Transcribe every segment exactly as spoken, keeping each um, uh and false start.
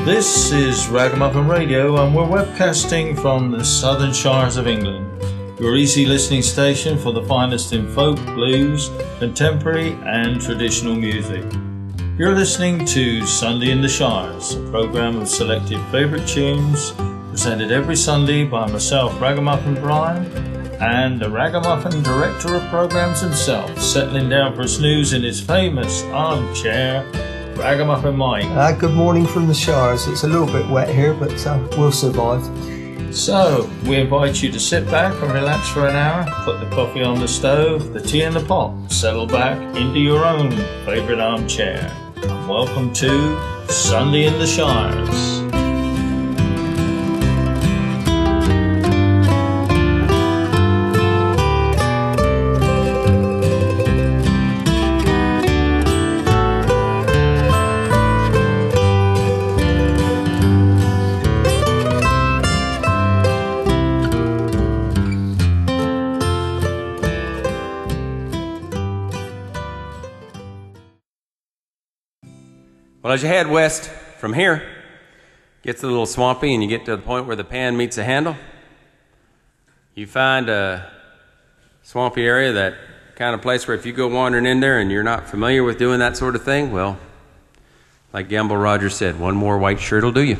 This is Ragamuffin Radio, and we're webcasting from the Southern Shires of England, your easy listening station for the finest in folk, blues, contemporary and traditional music. You're listening to Sunday in the Shires, a program of selected favourite tunes presented every Sunday by myself, Ragamuffin Brian, and the Ragamuffin Director of Programs himself, settling down for snooze in his famous armchair, Ragamuffin Mike. Uh, good morning from the Shires. It's a little bit wet here, but uh, we'll survive. So, we invite you to sit back and relax for an hour, put the coffee on the stove, the tea in the pot, settle back into your own favourite armchair. And welcome to Sunday in the Shires. Well, as you head west from here, it gets a little swampy and you get to the point where the pan meets the handle. You find a swampy area, that kind of place where if you go wandering in there and you're not familiar with doing that sort of thing, well, like Gamble Rogers said, one more white shirt will do you.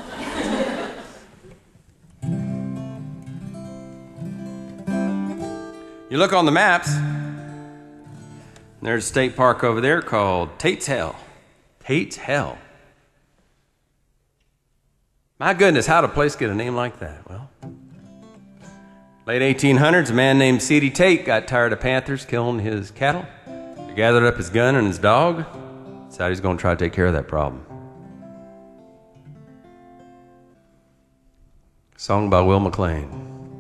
You look on the maps, and there's a state park over there called Tate's Hell. Tate's Hell. My goodness, how'd a place get a name like that? Well, late eighteen hundreds, a man named C D Tate got tired of panthers killing his cattle. He gathered up his gun and his dog, decided he's going to try to take care of that problem. Song by Will McLean.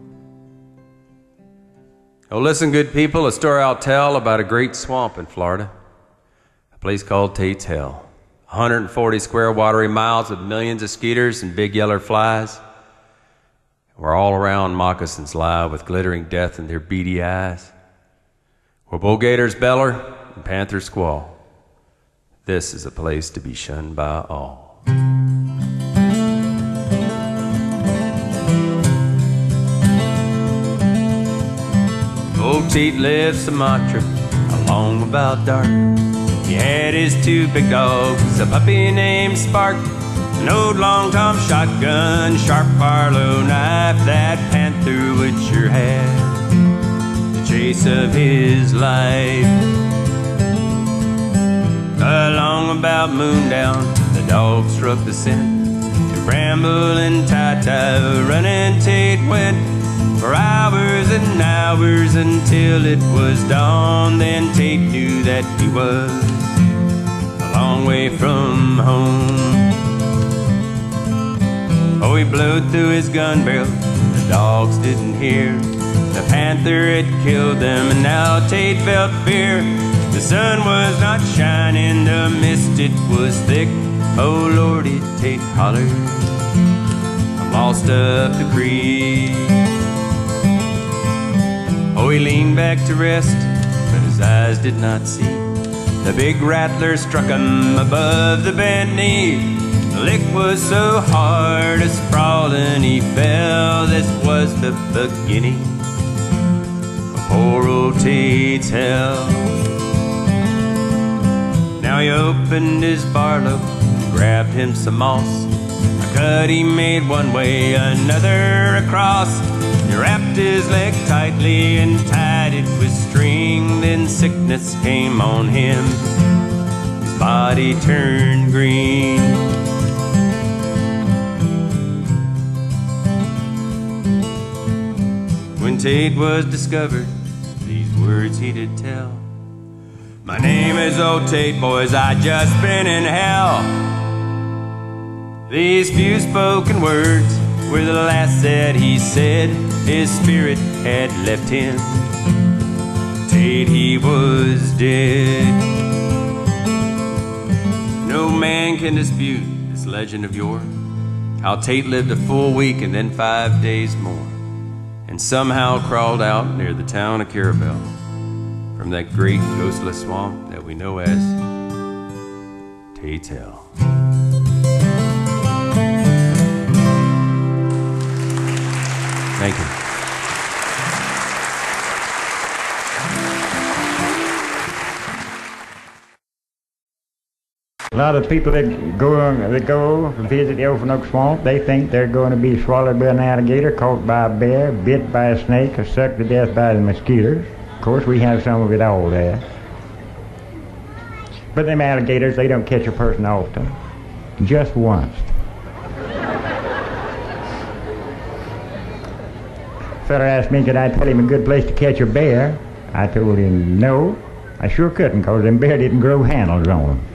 Oh, listen, good people, a story I'll tell about a great swamp in Florida, a place called Tate's Hell. one hundred forty square watery miles with millions of skeeters and big yeller flies, where all around moccasins lie with glittering death in their beady eyes, where bull gators beller and panthers squall. This is a place to be shunned by all. Old Tate left Sumatra along about dark. He had his two big dogs, a puppy named Spark, an old long Tom shotgun, sharp Harlow knife that panther would sure have the chase of his life. Along about moondown, the dog struck the scent. To Bramble and Tie-Tie, running Tate went for hours and hours until it was dawn. Then Tate knew that he was a long way from home. Oh, he blew through his gun barrel, the dogs didn't hear. The panther had killed them, and now Tate felt fear. The sun was not shining, the mist it was thick. Oh Lordy, Tate hollered, I'm lost up the creek. Oh, he leaned back to rest, but his eyes did not see. The big rattler struck him above the bent knee. The lick was so hard, a sprawling he fell. This was the beginning of poor old Tate's Hell. Now he opened his barlow, grabbed him some moss. A cut he made one way, another across. He wrapped his leg tightly and tied it with string. Then sickness came on him, his body turned green. When Tate was discovered, these words he did tell. My name is old Tate, boys, I just been in hell. These few spoken words were the last that he said. His spirit had left him. Tate, he was dead. No man can dispute this legend of yore, how Tate lived a full week and then five days more, and somehow crawled out near the town of Carabel from that great ghostless swamp that we know as Tate's Hell. Thank you. A lot of people that go that go visit the Okefenok Swamp, they think they're going to be swallowed by an alligator, caught by a bear, bit by a snake, or sucked to death by the mosquitoes. Of course, we have some of it all there. But them alligators, they don't catch a person often. Just once. Fella asked me, could I tell him a good place to catch a bear? I told him, no, I sure couldn't, because them bear didn't grow handles on them.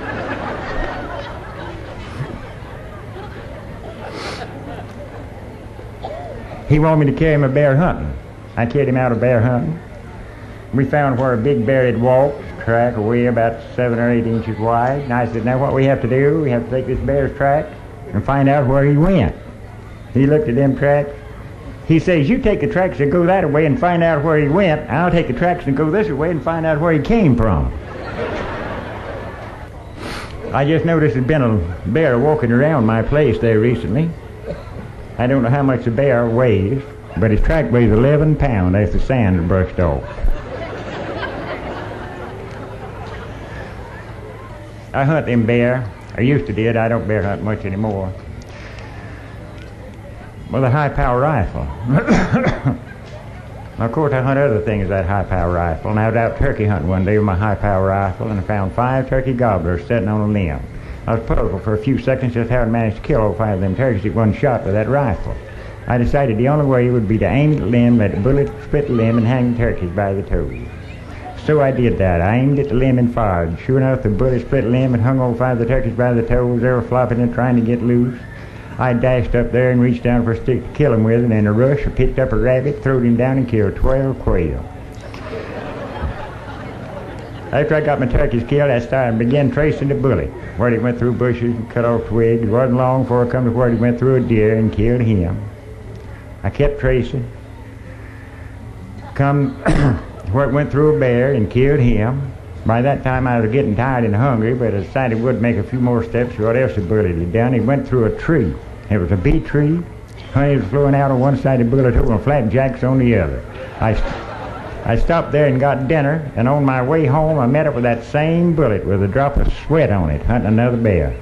He wanted me to carry him a bear hunting. I carried him out a bear hunting. We found where a big bear had walked, track away about seven or eight inches wide. And I said, now what we have to do, we have to take this bear's track and find out where he went. He looked at them tracks. He says, you take the tracks and go that way and find out where he went. I'll take the tracks and go this way and find out where he came from. I just noticed there's been a bear walking around my place there recently. I don't know how much the bear weighs, but his track weighs eleven pounds as the sand is brushed off. I hunt them bear. I used to did. I don't bear hunt much anymore. With a high-power rifle. Of course, I hunt other things with that high-power rifle. And I was out turkey hunting one day with my high-power rifle, and I found five turkey gobblers sitting on a limb. I was puzzled for a few seconds just how I managed to kill all five of them turkeys at one shot with that rifle. I decided the only way would be to aim at the limb, let the bullet split the limb, and hang the turkeys by the toes. So I did that. I aimed at the limb and fired. Sure enough, the bullet split the limb and hung all five of the turkeys by the toes. They were flopping and trying to get loose. I dashed up there and reached down for a stick to kill him with, and in a rush I picked up a rabbit, throwed him down, and killed twelve quail. After I got my turkeys killed, I started and began tracing the bullet, where it went through bushes and cut off twigs. It wasn't long before I come to where it went through a deer and killed him. I kept tracing. Come where it went through a bear and killed him. By that time I was getting tired and hungry, but I decided I would make a few more steps. What else the bullet had done? It went through a tree. It was a bee tree. Honey was flowing out on one side of the bullet hole and flapjacks on the other. I I stopped there and got dinner, and on my way home I met up with that same bullet with a drop of sweat on it, hunting another bear.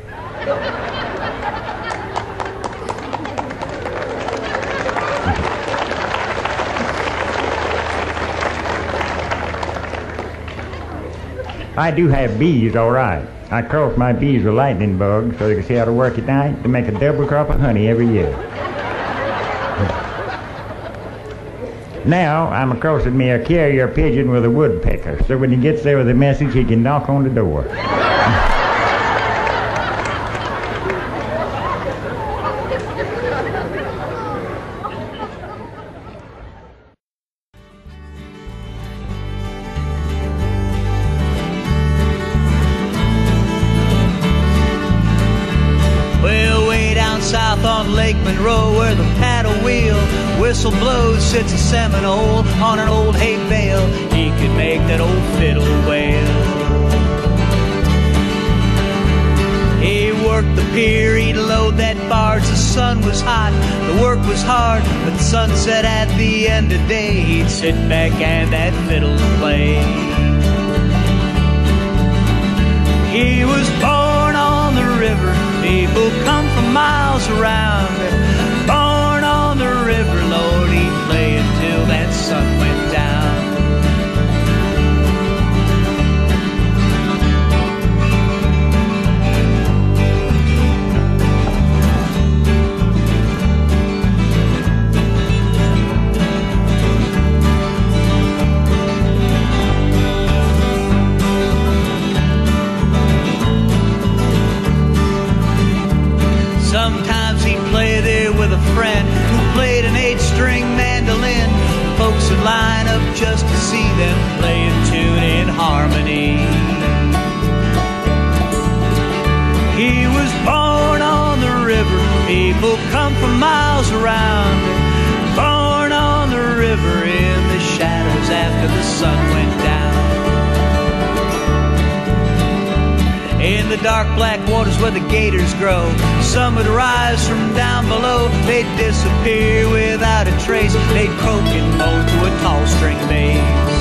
I do have bees, all right. I cross my bees with lightning bugs so they can see how to work at night to make a double crop of honey every year. Now, I'm crossing me a carrier pigeon with a woodpecker, so when he gets there with a message, he can knock on the door. Well, way down south on Lake Monroe, where the paddle wheel whistle blows, sits a Seminole on an old hay bale. He could make that old fiddle wail. He worked the pier, he'd load that barge. The sun was hot, the work was hard, but sunset at the end of day, he'd sit back and that fiddle play. He was born on the river, people come from miles around. Born on the river, Lord, he'd play until that sun went down. Sometimes he'd play there with a friend who played an eight-string mandolin. Folks would line up just to see them play a tune in harmony. He was born on the river, people come from miles around. Born on the river in the shadows after the sun went down. In the dark black waters where the gators grow, some would rise from down below. They'd disappear without a trace. They'd croak and moan to a tall string bass.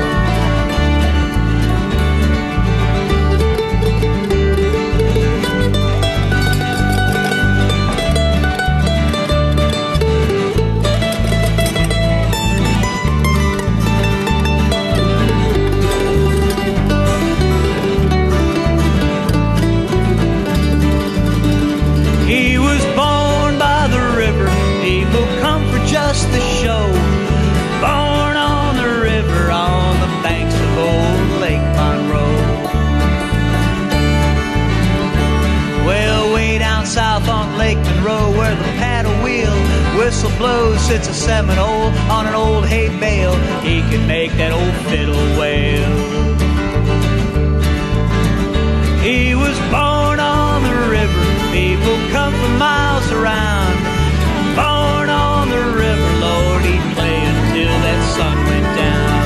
Just the show, born on the river on the banks of old Lake Monroe. Well, way down south on Lake Monroe, where the paddle wheel whistle blows, sits a Seminole on an old hay bale. He can make that old fiddle wail. He was born on the river, people come from miles around. Born on the river, Lord, he'd play until that sun went down.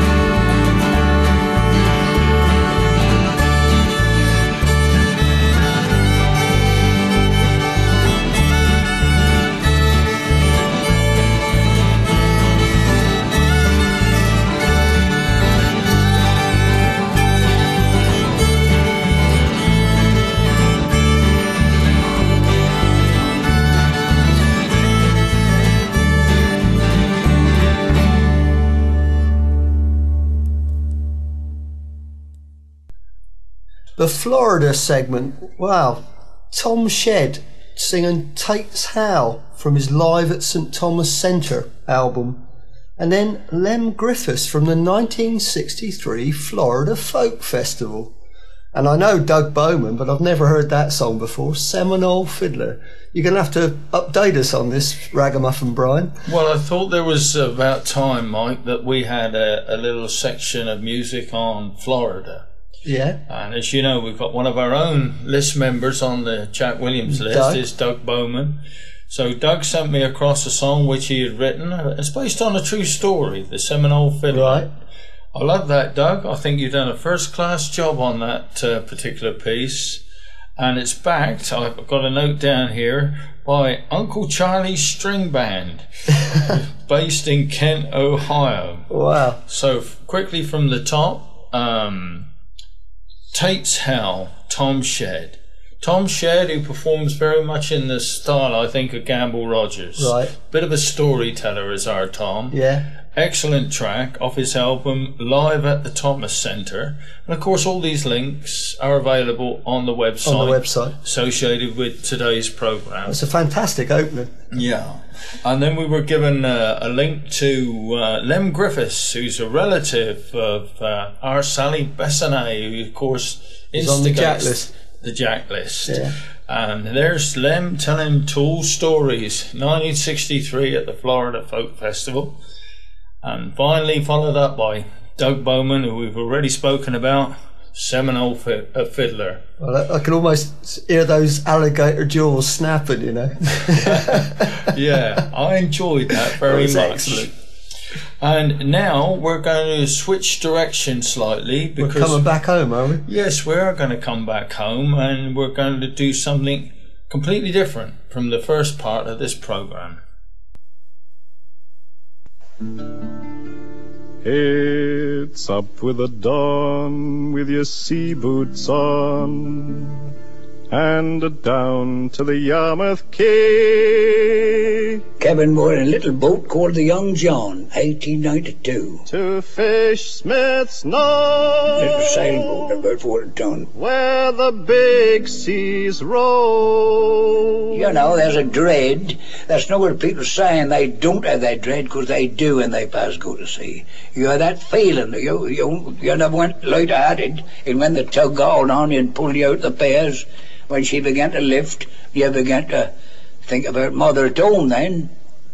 The Florida segment, wow. Tom Shedd singing Tate's Howl from his Live at Saint Thomas Centre album. And then Lem Griffiths from the nineteen sixty-three Florida Folk Festival. And I know Doug Bowman, but I've never heard that song before, Seminole Fiddler. You're going to have to update us on this, Ragamuffin Brian. Well, I thought there was about time, Mike, that we had a, a little section of music on Florida. Yeah. And as you know, we've got one of our own list members on the Jack Williams list, Doug. is Doug Bowman. So Doug sent me across a song which he had written. It's based on a true story, the Seminole Fiddler. Right. I love that, Doug. I think you've done a first-class job on that uh, particular piece. And it's backed, I've got a note down here, by Uncle Charlie's String Band, based in Kent, Ohio. Wow. So quickly from the top, um, Tate's Howl, Tom Shedd. Tom Shedd, who performs very much in the style, I think, of Gamble Rogers. Right. Bit of a storyteller is our Tom. Yeah. Excellent track off his album Live at the Thomas Centre. And of course all these links are available on the website. On the website. Associated with today's programme. It's a fantastic opening. Yeah. And then we were given uh, a link to uh, Lem Griffiths, who's a relative of uh, our Sally Bessonet, who of course He's on the Jack instigates list. the Jack list. Yeah. And there's Lem telling tall stories, nineteen sixty-three at the Florida Folk Festival. And finally followed up by Doug Bowman, who we've already spoken about, Seminole fi- a Fiddler. Well, I, I can almost hear those alligator jaws snapping, you know. Yeah, I enjoyed that very That was much. excellent. And now we're going to switch direction slightly We're because coming back home, are we? yes, we are going to come back home and we're going to do something completely different from the first part of this program. It's up with the dawn with your sea boots on and down to the Yarmouth Quay Cabin boy in a little boat called the Young John, eighteen ninety-two. to fish Smith's Knoll, Little sailboat about forty ton. where the big seas roll. You know, there's a dread. That's not what people saying they don't have that dread, because they do when they pass go to sea. You have that feeling. You you, you never went light-hearted, and when the tug got on you and pulled you out the piers, when she began to lift, you began to think about mother at home then.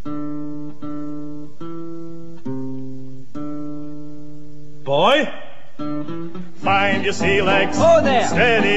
Boy, find your sea legs. Oh, there. Steady.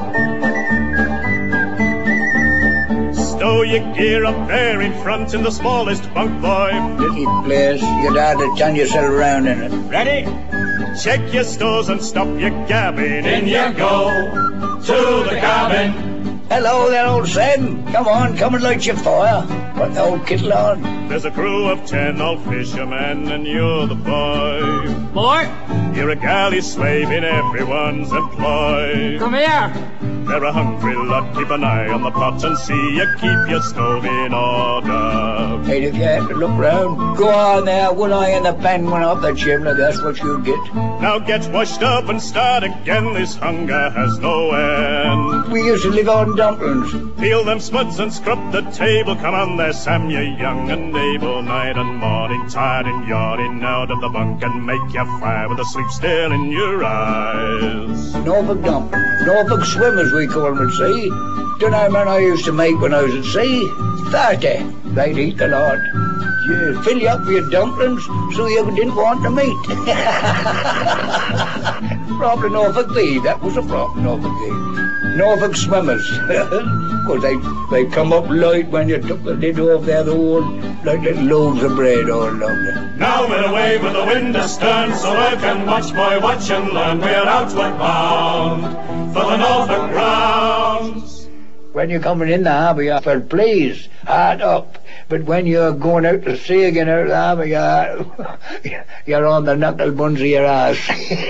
Stow your gear up there in front in the smallest bunk, boy. Little place, you'd hardly turn yourself around in it. Ready? Check your stores and stop your gabbing. In you go to the cabin. Hello there, old Sam. Come on, come and light your fire. Put the old kettle on. There's a crew of ten old fishermen, and you're the boy. Boy, You're a galley slave in everyone's employ. come here. They're a hungry lot, keep an eye on the pot and see you keep your stove in order. Hey, if you have to look round, go on there, one eye in the pan, one up the chimney, that's what you get. Now get washed up and start again, this hunger has no end. We used to live on dumplings. Peel them spuds and scrub the table, come on there Sam, you're young and able. Night and morning, tired and yawning out of the bunk, and make your fire with the sleep still in your eyes. Norfolk dumplings, Norfolk swimmers we call them at sea. Don't know man I used to make when I was at sea? Thirty, they'd eat the lot. Yeah, fill you up with your dumplings so you didn't want to meat. Proper Norfolk thieves, that was a proper Norfolk thief. Norfolk swimmers. Because they, they come up light when you took the lid off the other one, like little loaves of bread all along there. Now we're away with the wind astern, so work and watch, boy, watch and learn. We're outward bound for the Norfolk grounds. When you're coming in the harbour, you feel pleased, hard up. But when you're going out to sea again out of the harbour, you're, you're on the knuckle buns of your ass.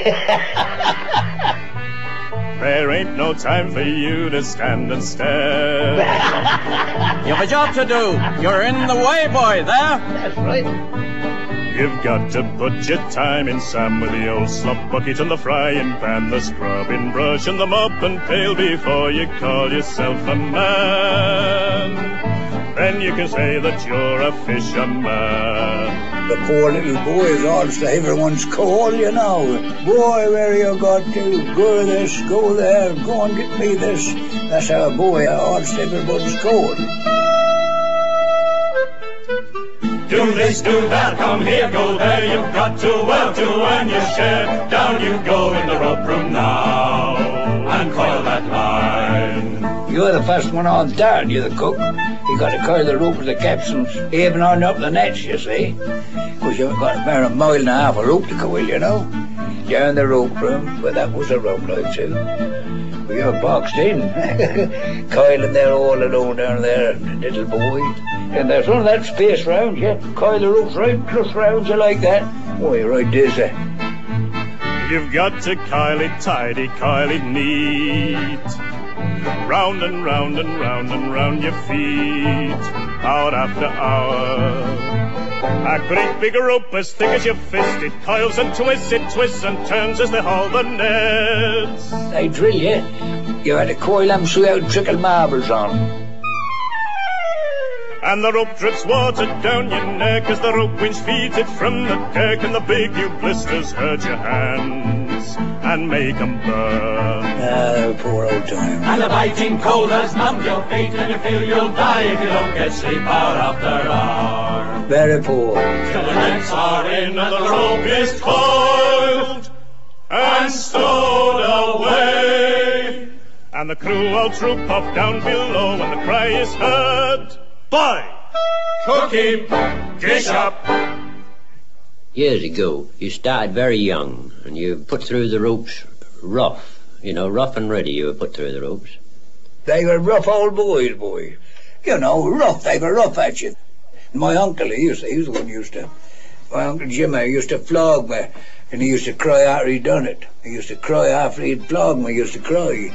There ain't no time for you to stand and stare. You've a job to do. You're in the way, boy, there. That's right. You've got to put your time in, Sam, with the old slop bucket and the frying pan, the scrubbing brush and the mop and pail before you call yourself a man. Then you can say that you're a fisherman. The poor little boy is all to everyone's call, you know. Boy, where you got to? Go this, go there, go and get me this. That's how a boy all to everyone's call. Do this, do that, come here, go there. You've got to work to earn your share. Down you go in the rope room now, and coil that line. You're the first one on down, you're the cook. You got to coil the rope with the capstans, even on up the nets, you see. Because you've got about a mile and a half of rope to coil, you know. Down the rope room, but that was a rope like too. We are boxed in, coiling there all alone down there, little boy. And there's none of that space round you. Coil the ropes right close round you like that. Why, right this eh? You've got to coil it tidy, coil it neat. Round and round and round and round your feet, hour after hour. A great big rope as thick as your fist, it coils and twists, it twists and turns as they haul the nets. They drill you. You had to coil them so you would trickle marbles on. And the rope drips water down your neck as the rope winch feeds it from the deck, and the big new blisters hurt your hands and make 'em burn. Ah, poor old time. And the biting cold has numbed your feet, and you feel you'll die if you don't get sleep hour after hour. Very poor. Till the nets are in and the rope is coiled and stowed away, and the crew all troop off down below, and the cry is heard, "Boy, cook him, dish up." Years ago, you started very young, and you put through the ropes rough. You know, rough and ready you were put through the ropes. They were rough old boys, boy. You know, rough. They were rough at you. My uncle, he used to, he was the one who used to, my Uncle Jimmy used to flog me, and he used to cry after he'd done it. He used to cry after he'd flogged me, he used to cry.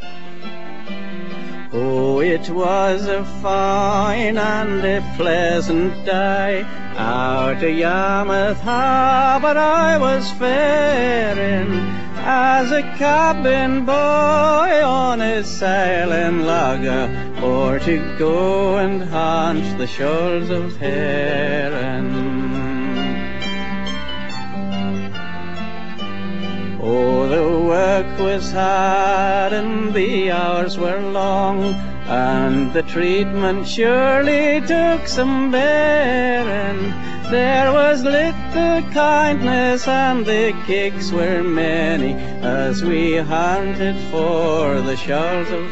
Oh, it was a fine and a pleasant day out of Yarmouth Harbour I was faring, as a cabin boy on a sailing lugger, for to go and haunt the shoals of Heron. Oh, the work was hard and the hours were long, and the treatment surely took some bearing. There was little kindness and the kicks were many, as we hunted for the shoals of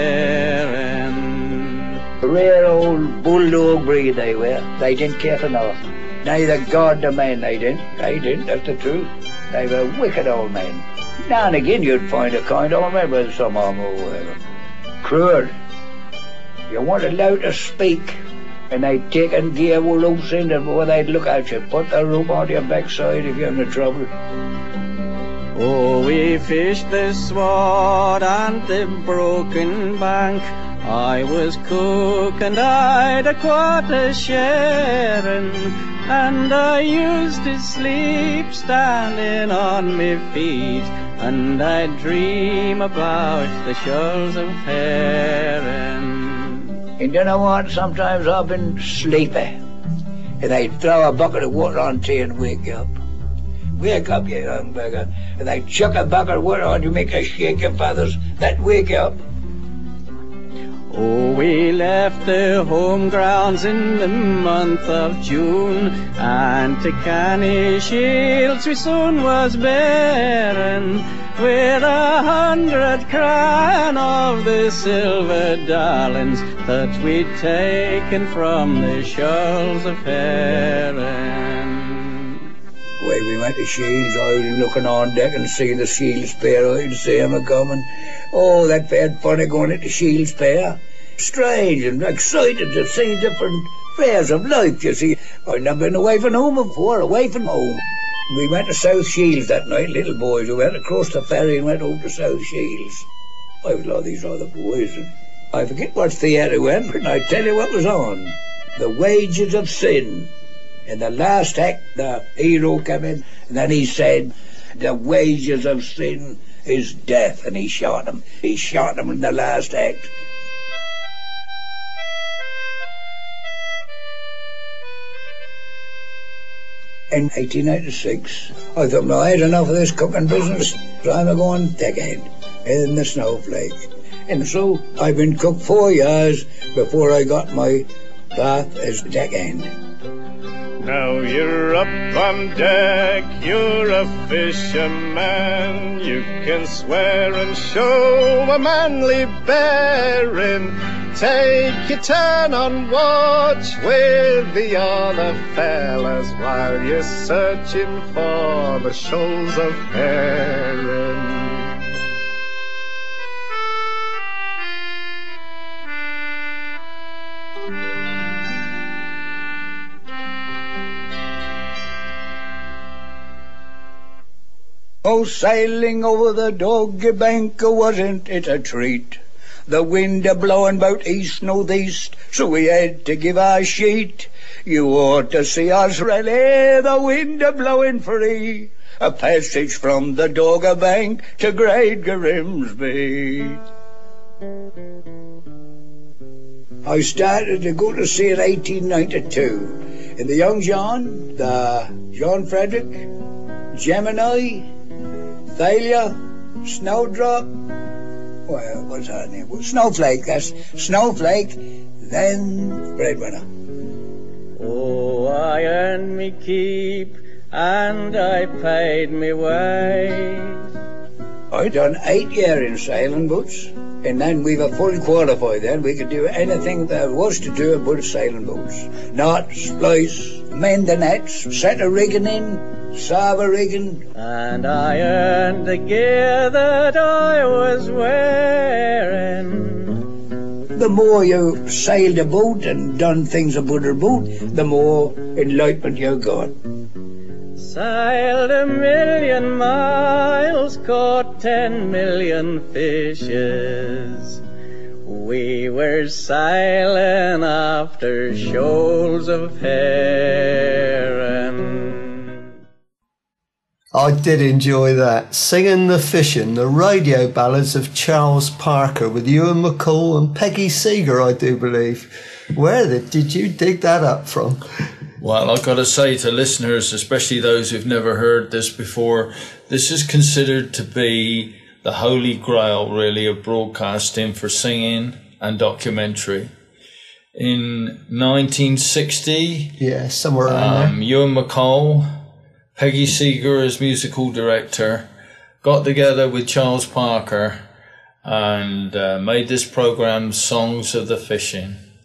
Heron. Rare old bulldog breed they were. They didn't care for nothing. Neither God nor man they didn't. They didn't, that's the truth. They were wicked old men. Now and again you'd find a kind old man with some arm or whatever. Cruel. You weren't allowed to speak, and they'd take and gear loose in it before they'd look at you, put the rope on your backside if you're in trouble. Oh, we fished the sword and the broken bank. I was cook and I'd a quarter sharing, and I used to sleep standing on me feet, and I'd dream about the shoals of herring. And you know what? Sometimes I've been sleepy, and they'd throw a bucket of water on to you and wake you up. Wake up, you young beggar. And they'd chuck a bucket of water on you, make you shake your feathers. That'd wake you up. Oh, we left the home grounds in the month of June, and to Canny Shields we soon was bearing, with a hundred crown of the silver darlings that we'd taken from the shoals of herring. Well, we went to Shields, I was looking on deck and seeing the Shields pair, I'd see 'em a-coming. Oh, that fared funny going into Shields pair. Strange and excited to see different phases of life, you see. I'd never been away from home before, away from home. We went to South Shields that night, little boys. We went across the ferry and went over to South Shields. I was like these other boys, and I forget what theatre we went, but I tell you what was on. The Wages of Sin. In the last act, the hero came in, and then he said, the wages of sin is death, and he shot him. He shot him in the last act. In eighteen eighty-six, I thought, no, I had enough of this cooking business, so I'm going deckhand in the Snowflake. And so I've been cook four years before I got my bath as deckhand. Now you're up on deck, you're a fisherman. You can swear and show a manly bearing. Take your turn on watch with the other fellas while you're searching for the shoals of herring. Oh, sailing over the Doggy Bank, wasn't it a treat? The wind a-blowing bout east-northeast, so we had to give our sheet. You ought to see us really, the wind a-blowing free, a passage from the Doggy Bank to Great Grimsby. I started to go to sea in eighteen ninety-two, and the young John, the John Frederick, Gemini, Thalia, Snowdrop, well, what's her name? Well, Snowflake, that's Snowflake, then Breadwinner. Oh, I earned me keep, and I paid me way. I done eight years in sailing boats, and then we were fully qualified then. We could do anything there was to do about sailing boats. Knots, splice, mend the nets, set a rigging in, Saba rigging. And I earned the gear that I was wearing. The more you sailed a boat and done things about a boat, the more enlightenment you got. Sailed a million miles, caught ten million fishes. We were sailing after shoals of herring. I did enjoy that. Singing the Fishing, the radio ballads of Charles Parker with Ewan MacColl and Peggy Seeger, I do believe. Where the, did you dig that up from? Well, I've got to say to listeners, especially those who've never heard this before, this is considered to be the holy grail, really, of broadcasting for singing and documentary. In nineteen sixty, yeah, somewhere around um, there. Ewan MacColl, Peggy Seeger as musical director, got together with Charles Parker and uh, made this program, Songs of the Fishing.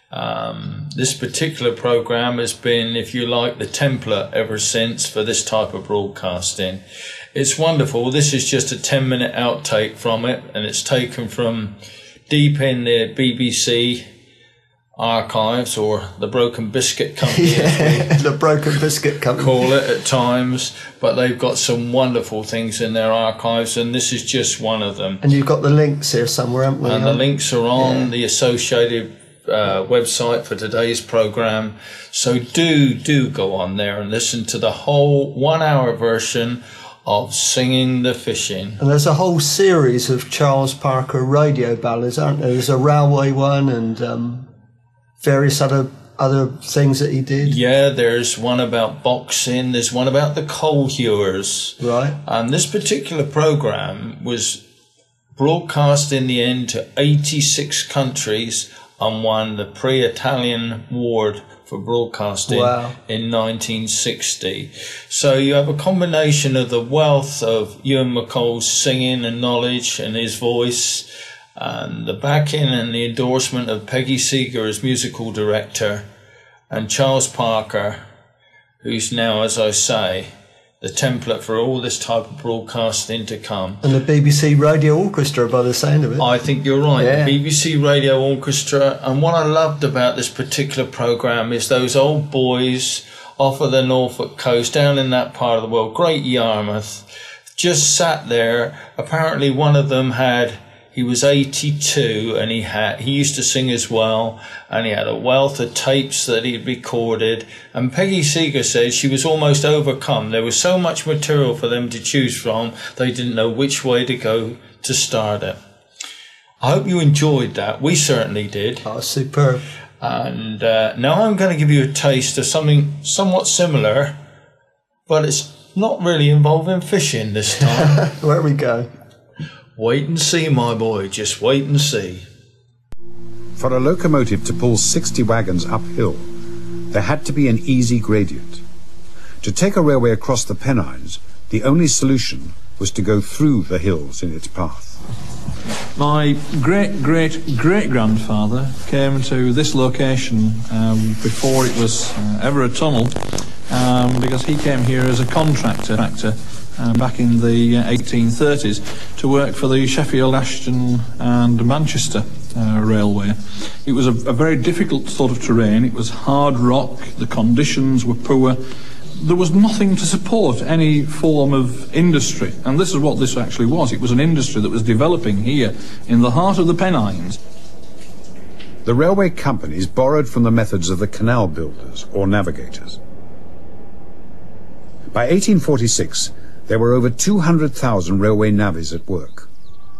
Um, this particular program has been, if you like, the template ever since for this type of broadcasting. It's wonderful. This is just a ten minute outtake from it, and it's taken from deep in the B B C archives, or the Broken Biscuit Company, yeah, the Broken Biscuit Company call it at times. But they've got some wonderful things in their archives, and this is just one of them. And you've got the links here somewhere, haven't we? And the links are on yeah. the associated uh, website for today's program. So do do go on there and listen to the whole one-hour version of Singing the Fishing. And there's a whole series of Charles Parker radio ballads, aren't there? There's a railway one, and um, various other other things that he did. Yeah, there's one about boxing. There's one about the coal hewers. Right. And this particular program was broadcast in the end to eighty-six countries and won the Pre-Italian Award for broadcasting wow. in nineteen sixty. So you have a combination of the wealth of Ewan MacColl's singing and knowledge and his voice, and the backing and the endorsement of Peggy Seeger as musical director, and Charles Parker, who's now, as I say, the template for all this type of broadcasting to come. And the B B C Radio Orchestra, by the sound of it. I think you're right, yeah. the B B C Radio Orchestra. And what I loved about this particular programme is those old boys off of the Norfolk coast, down in that part of the world, Great Yarmouth, just sat there. Apparently one of them had... He was eighty-two, and he had he used to sing as well, and he had a wealth of tapes that he'd recorded. And Peggy Seeger said she was almost overcome. There was so much material for them to choose from, they didn't know which way to go to start it. I hope you enjoyed that. We certainly did. Oh, superb. And uh, now I'm going to give you a taste of something somewhat similar, but it's not really involving fishing this time. Where we go. Wait and see, my boy, just wait and see. For a locomotive to pull sixty wagons uphill, there had to be an easy gradient. To take a railway across the Pennines, the only solution was to go through the hills in its path. My great-great-great-grandfather came to this location um, before it was uh, ever a tunnel, um, because he came here as a contractor uh, back in the uh, eighteen thirties to work for the Sheffield, Ashton and Manchester uh, Railway. It was a, a very difficult sort of terrain. It was hard rock, the conditions were poor. There was nothing to support any form of industry, and this is what this actually was. It was an industry that was developing here in the heart of the Pennines. The railway companies borrowed from the methods of the canal builders or navigators. By eighteen forty-six, there were over two hundred thousand railway navvies at work.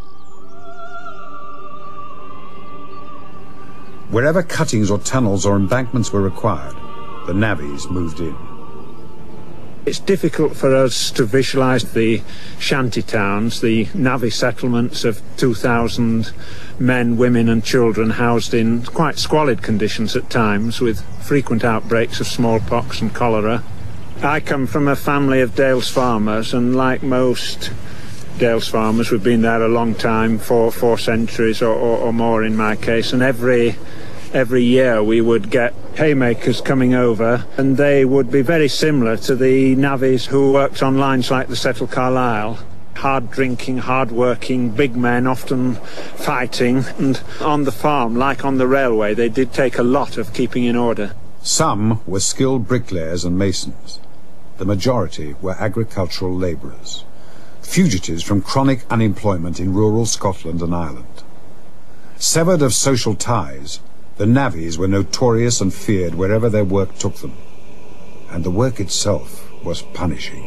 Wherever cuttings or tunnels or embankments were required, the navvies moved in. It's difficult for us to visualise the shanty towns, the navvy settlements of two thousand men, women and children housed in quite squalid conditions at times, with frequent outbreaks of smallpox and cholera. I come from a family of Dales farmers, and like most Dales farmers, we've been there a long time, four, four centuries or, or, or more in my case, and every Every year we would get haymakers coming over, and they would be very similar to the navvies who worked on lines like the Settle Carlisle. Hard drinking, hard working, big men, often fighting, and on the farm, like on the railway, they did take a lot of keeping in order. Some were skilled bricklayers and masons. The majority were agricultural labourers, fugitives from chronic unemployment in rural Scotland and Ireland. Severed of social ties, the navvies were notorious and feared wherever their work took them, and the work itself was punishing.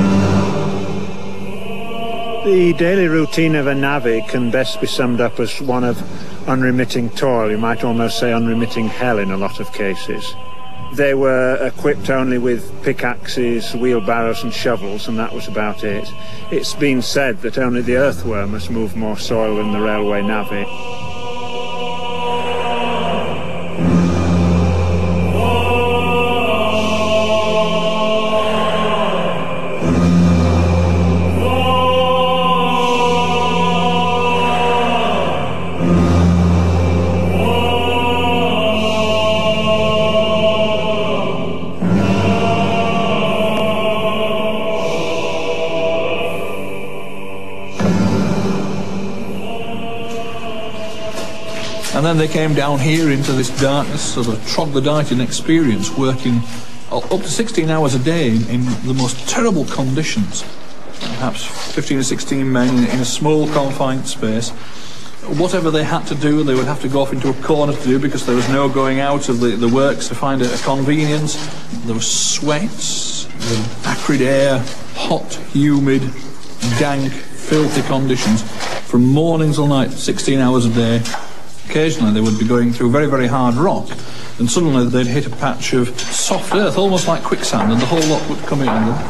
The daily routine of a navvy can best be summed up as one of unremitting toil. You might almost say unremitting hell in a lot of cases. They were equipped only with pickaxes, wheelbarrows and shovels, and that was about it. It's been said that only the earthworm has moved more soil than the railway navvy. And then they came down here into this darkness, sort of troglodyte experience, working up to sixteen hours a day in the most terrible conditions. Perhaps fifteen or sixteen men in, in a small confined space. Whatever they had to do, they would have to go off into a corner to do, because there was no going out of the, the works to find a, a convenience. There was sweats, the acrid air, hot, humid, dank, filthy conditions from morning till night, sixteen hours a day. Occasionally they would be going through very, very hard rock, and suddenly they'd hit a patch of soft earth, almost like quicksand, and the whole lot would come in on them.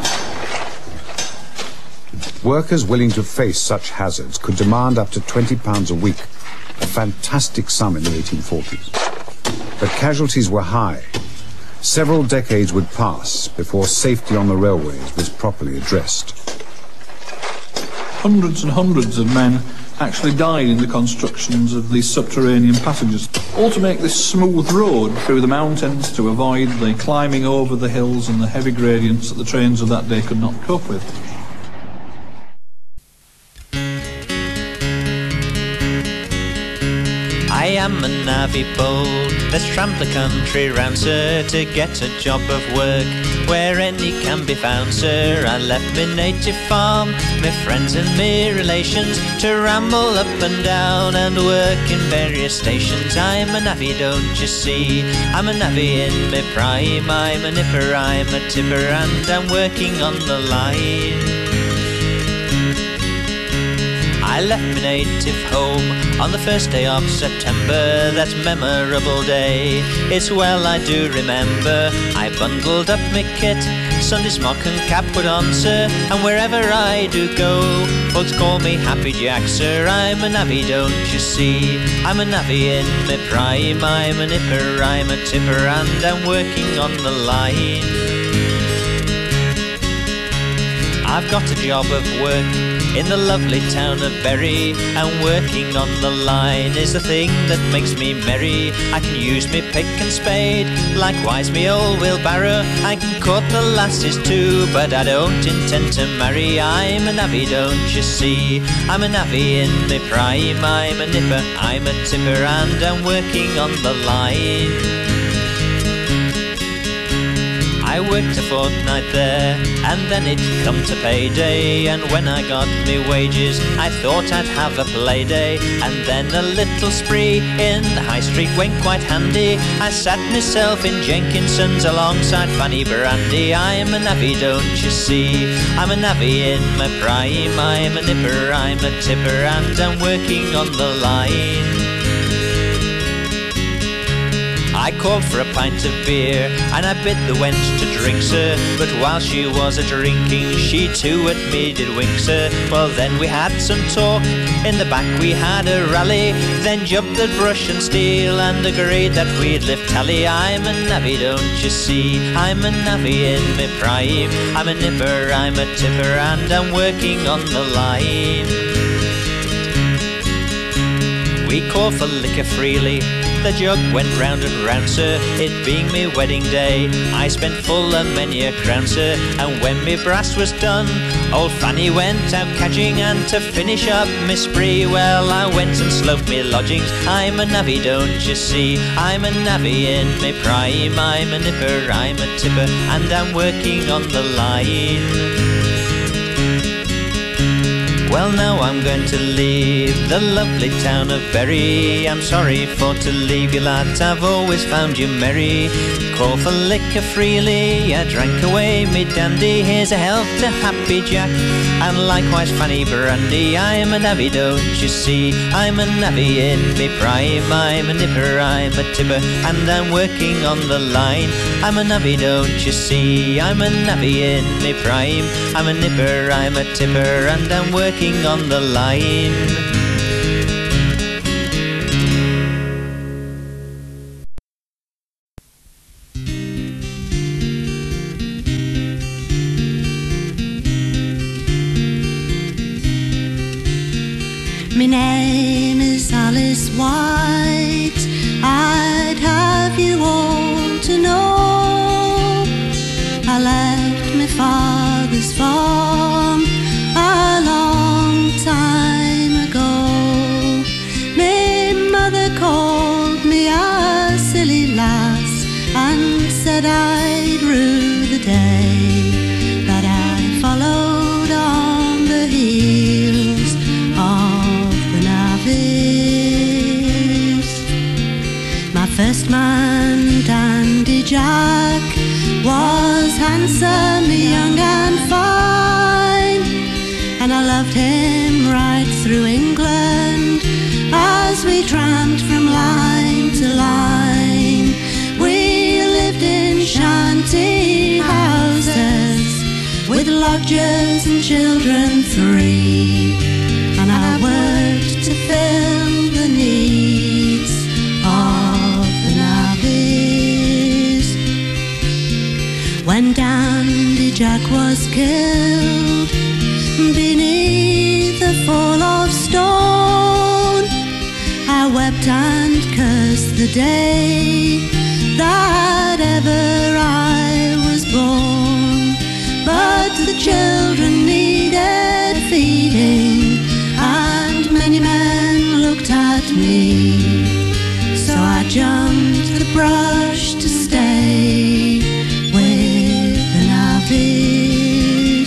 Workers willing to face such hazards could demand up to twenty pounds a week, a fantastic sum in the eighteen forties. But casualties were high. Several decades would pass before safety on the railways was properly addressed. Hundreds and hundreds of men actually died in the constructions of these subterranean passages, all to make this smooth road through the mountains to avoid the climbing over the hills and the heavy gradients that the trains of that day could not cope with. I am a navvy bold, let's tramp the country round, sir, to get a job of work where any can be found, sir. I left me native farm, me friends and me relations, to ramble up and down and work in various stations. I'm a navvy, don't you see? I'm a navvy in me prime. I'm a nipper, I'm a tipper, and I'm working on the line. I left my native home on the first day of September, that memorable day. It's well I do remember. I bundled up my kit, Sunday smock and cap put on, sir, and wherever I do go, folks call me Happy Jack, sir. I'm a navvy, don't you see? I'm a navvy in my prime. I'm a nipper, I'm a tipper, and I'm working on the line. I've got a job of work in the lovely town of Bury, and working on the line is the thing that makes me merry. I can use me pick and spade, likewise me old wheelbarrow. I can court the lasses too, but I don't intend to marry. I'm a navvy, don't you see? I'm a navvy in me prime. I'm a nipper, I'm a tipper, and I'm working on the line. I worked a fortnight there, and then it come to payday, and when I got me wages, I thought I'd have a play day, and then a little spree in the High Street went quite handy. I sat myself in Jenkinson's alongside Fanny Brandy. I'm a navvy, don't you see? I'm a navvy in my prime. I'm a nipper, I'm a tipper, and I'm working on the line. I called for a pint of beer, and I bid the wench to drink, sir, but while she was a-drinking, she too at me did wink, sir. Well, then we had some talk, in the back we had a rally, then jubbed the brush and steel, and agreed that we'd lift tally. I'm a navvy, don't you see? I'm a navvy in me prime. I'm a nipper, I'm a tipper, and I'm working on the line. We called for liquor freely, the jug went round and round, sir, it being me wedding day. I spent full a many a crown, sir, and when me brass was done, old Fanny went out catching, and to finish up me spree, well, I went and sloped me lodgings. I'm a navvy, don't you see? I'm a navvy in me prime. I'm a nipper, I'm a tipper, and I'm working on the line. Well, now I'm going to leave the lovely town of Bury. I'm sorry for to leave you, lads, I've always found you merry. Call for liquor freely, I drank away me dandy. Here's a health to Happy Jack, and likewise Fanny Brandy. I'm a navvy, don't you see? I'm a navvy in me prime. I'm a nipper, I'm a tipper, and I'm working on the line. I'm a navvy, don't you see? I'm a navvy in me prime. I'm a nipper, I'm a tipper, and I'm working on the line. My name is Alice White. I'd have you all to know I left my father's farm a long time ago. My mother called that I'd rue the day that I followed on the heels of the navvies. My first man, Dandy Jack, was handsome, young and fine, and I loved him right through England as we tramped from line to line. We lived in shanty houses with lodgers and children three, and I worked to fill the needs of the navvies. When Dandy Jack was killed beneath the fall of stone, I wept and cursed the day that ever I was born. But the children needed feeding, and many men looked at me, so I jumped the brush to stay with the navvies.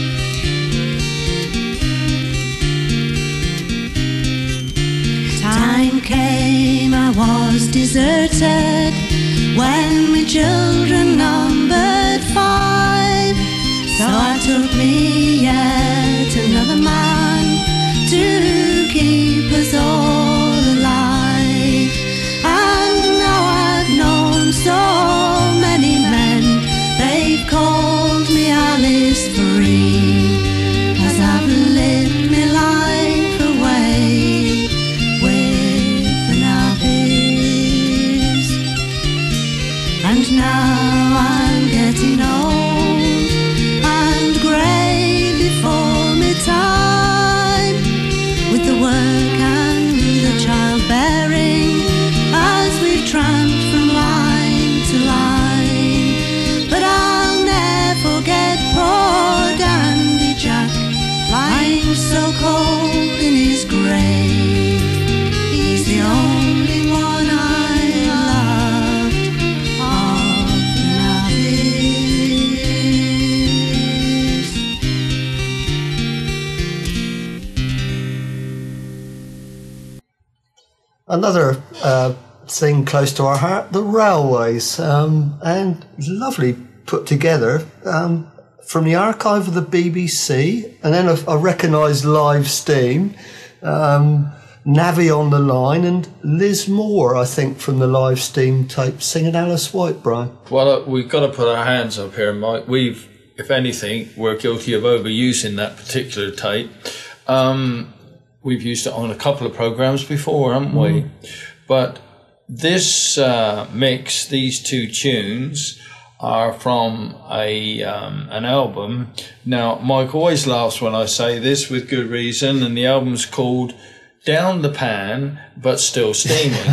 Time came, I was deserted when my children numbered five, so I took me yet another man to keep us all alive. And now I've known so many men, they've called me Alice Free, as I've lived my life away with the navvies. And now I'm getting old and grey before my time, with the work and the childbearing as we've tramped from line to line. But I'll never forget poor Dandy Jack, lying so cold in his grave. He's the only one I loved of the navvies. Another uh, thing close to our heart, the railways, um, and lovely put together um, from the archive of the B B C, and then I, I recognised Live Steam, um, Navvy on the Line, and Liz Moore, I think, from the Live Steam tape, singing Alice White, Brian. Well, uh, we've got to put our hands up here, Mike. We've, if anything, we're guilty of overusing that particular tape. Um, we've used it on a couple of programmes before, haven't we? Mm. But this uh, mix, these two tunes, are from a um, an album. Now, Mike always laughs when I say this, with good reason, and the album's called Down the Pan, But Still Steaming.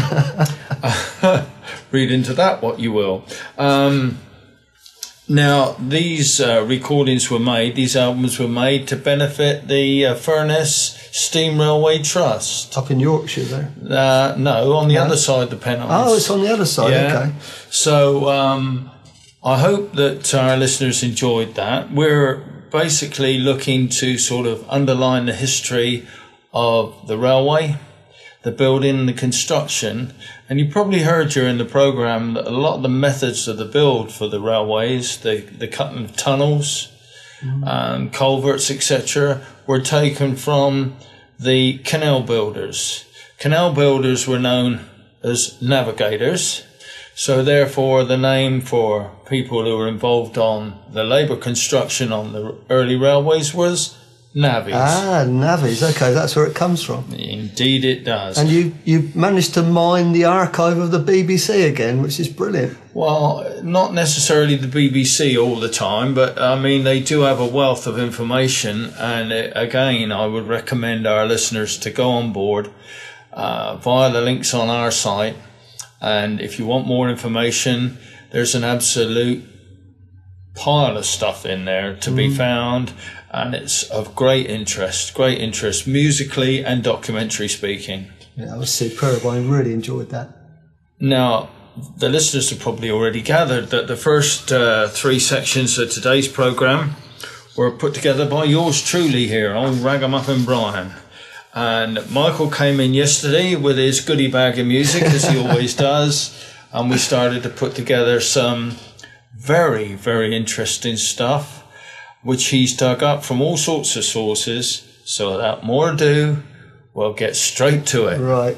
Read into that what you will. Um, now, these uh, recordings were made, these albums were made to benefit the uh, Furness Steam Railway Trust. Up in Yorkshire there? Uh, no, on the no? other side, the Pennines. Oh, it's on the other side, yeah. Okay. So, um, I hope that our listeners enjoyed that. We're basically looking to sort of underline the history of the railway, the building, the construction. And you probably heard during the programme that a lot of the methods of the build for the railways, the, the cutting of tunnels, mm. um, culverts, et cetera, were taken from the canal builders. Canal builders were known as navigators. So therefore, the name for people who were involved on the labour construction on the early railways was navvies. Ah, navvies. Okay, that's where it comes from. Indeed it does. And you, you managed to mine the archive of the B B C again, which is brilliant. Well, not necessarily the B B C all the time, but I mean, they do have a wealth of information. And it, again, I would recommend our listeners to go on board uh, via the links on our site. And if you want more information, there's an absolute pile of stuff in there to mm. be found, and it's of great interest, great interest musically and documentary speaking. Yeah, that was superb. I really enjoyed that. Now, the listeners have probably already gathered that the first uh, three sections of today's programme were put together by yours truly here, old Ragamuffin Brian. And Michael came in yesterday with his goodie bag of music, as he always does, and we started to put together some very, very interesting stuff, which he's dug up from all sorts of sources. So without more ado, we'll get straight to it. Right.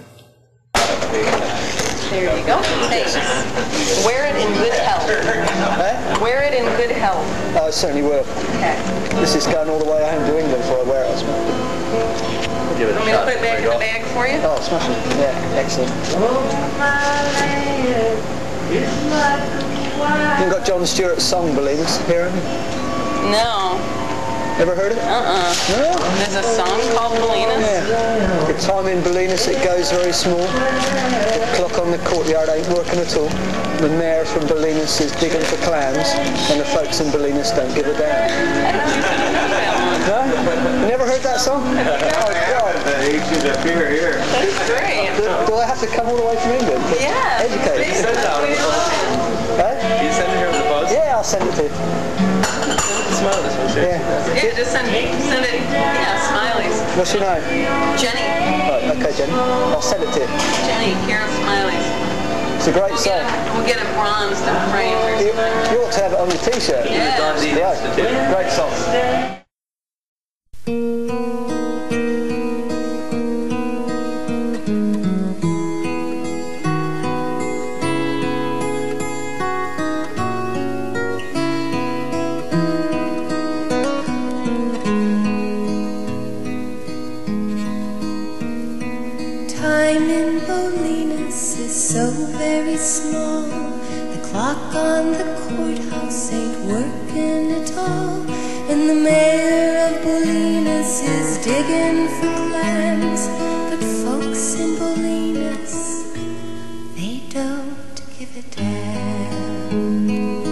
There you go. Thanks. Wear it in good health. Eh? Wear it in good health. I certainly will. Okay. This is going all the way home to England before I wear it, I suppose. Give it a Want me to put it back in the bag for you? Oh, smashing. Yeah, excellent. You haven't got John Stewart's song, Believers, here, have you? No. Ever heard it? Uh-uh. No? There's a song called Bolinas? Yeah. The time in Bolinas, it goes very small. The clock on the courtyard ain't working at all. The mayor from Bolinas is digging for clams, and the folks in Bolinas don't give a damn. No? You never heard that song? Oh, God. He should appear here. That's great. Do, do I have to come all the way from England? Yeah. Educated? He sent it out on the bus. Huh? He sent it here on the bus? Yeah, I'll send it to you. Smile this one, Yeah. Yeah, just send, send it. Yeah, smileys. What's your name? Jenny. Right, okay, Jenny. I'll send it to you. Jenny, Karen Smileys. It's a great We'll song. get it, we'll get it bronzed and framed or You, something. you ought to have it on your t-shirt. Yeah. Right. Great song. Time in Bolinas is so very small. The clock on the courthouse ain't working at all. And the mayor of Bolinas is digging for clams. But folks in Bolinas, they don't give a damn.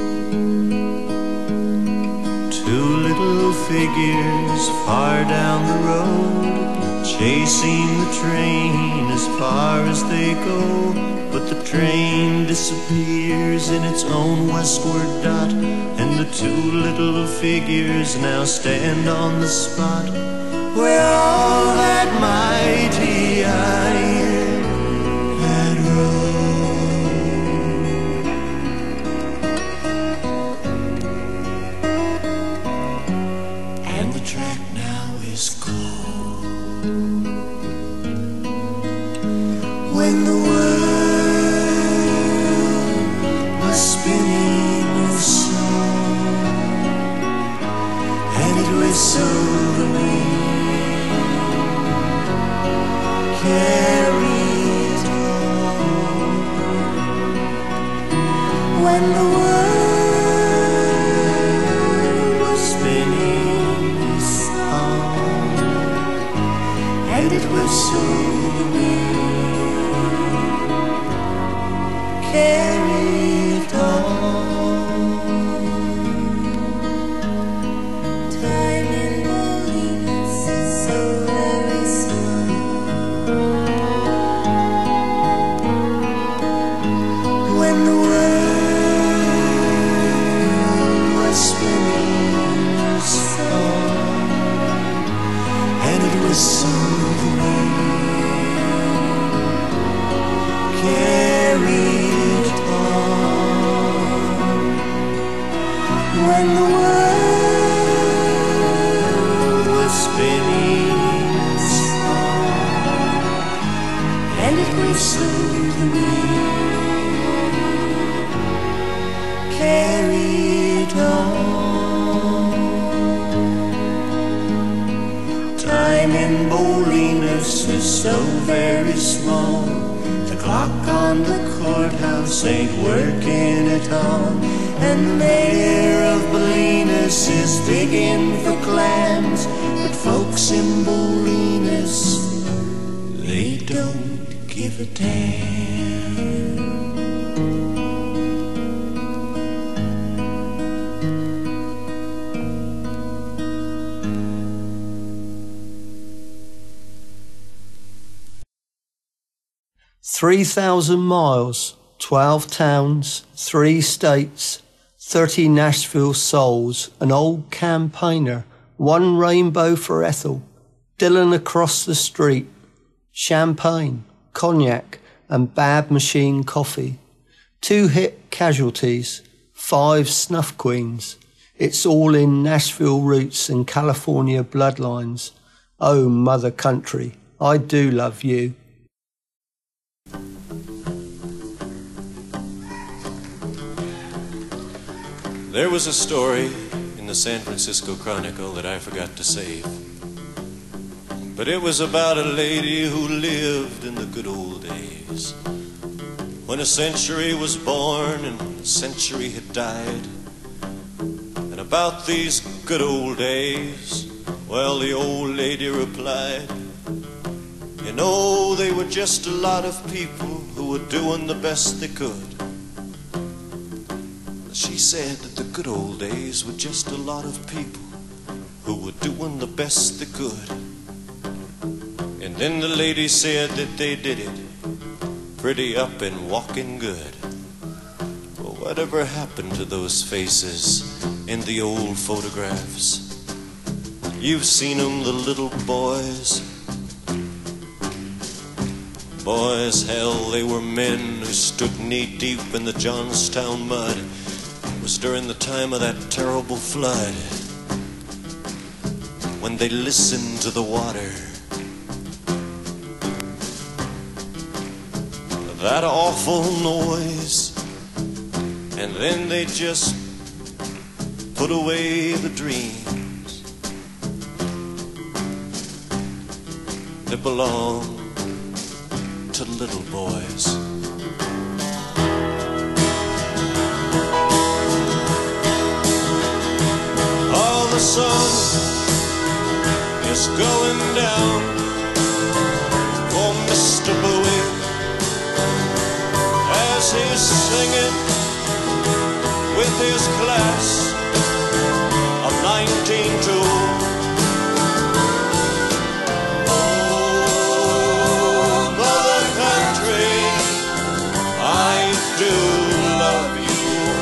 Two little figures far down the road, chasing the train as far as they go. But the train disappears in its own westward dot, and the two little figures now stand on the spot where all that mighty iron had rode. And the track now is cold. When the world was spinning with song, and it whistled the wind, carried on. When the world was spinning with song, and it whistled the wind, carried on. Time in Bolinas is so very small. When the world was spinning a song, and it was so the wind carried on. When the world was spinning a song, and it whistled the wind, carried on. Time in Bolinas is so very small. The clock on the courthouse ain't working at all. And the mayor of Bolinas is digging for clams. But folks in Bolinas, they don't give a damn. three thousand miles twelve towns, three states, thirty Nashville souls, an old campaigner, one rainbow for Ethel, Dylan across the street, champagne, cognac and bad machine coffee, two hit casualties, five snuff queens. It's all in Nashville roots and California bloodlines. Oh, mother country, I do love you. There was a story in the San Francisco Chronicle that I forgot to save. But it was about a lady who lived in the good old days, when a century was born and a century had died. And about these good old days, well, the old lady replied, you know, they were just a lot of people who were doing the best they could. She said that the good old days were just a lot of people who were doing the best they could. And then the lady said that they did it pretty up and walking good. Well, whatever happened to those faces in the old photographs? You've seen them, the little boys. Boys, hell, they were men who stood knee-deep in the Johnstown mud. It was during the time of that terrible flood, when they listened to the water, that awful noise, and then they just put away the dreams that belong to little boys. The sun is going down for Mister Bowie as he's singing with his class of nineteen two. Oh, mother country, I do love you.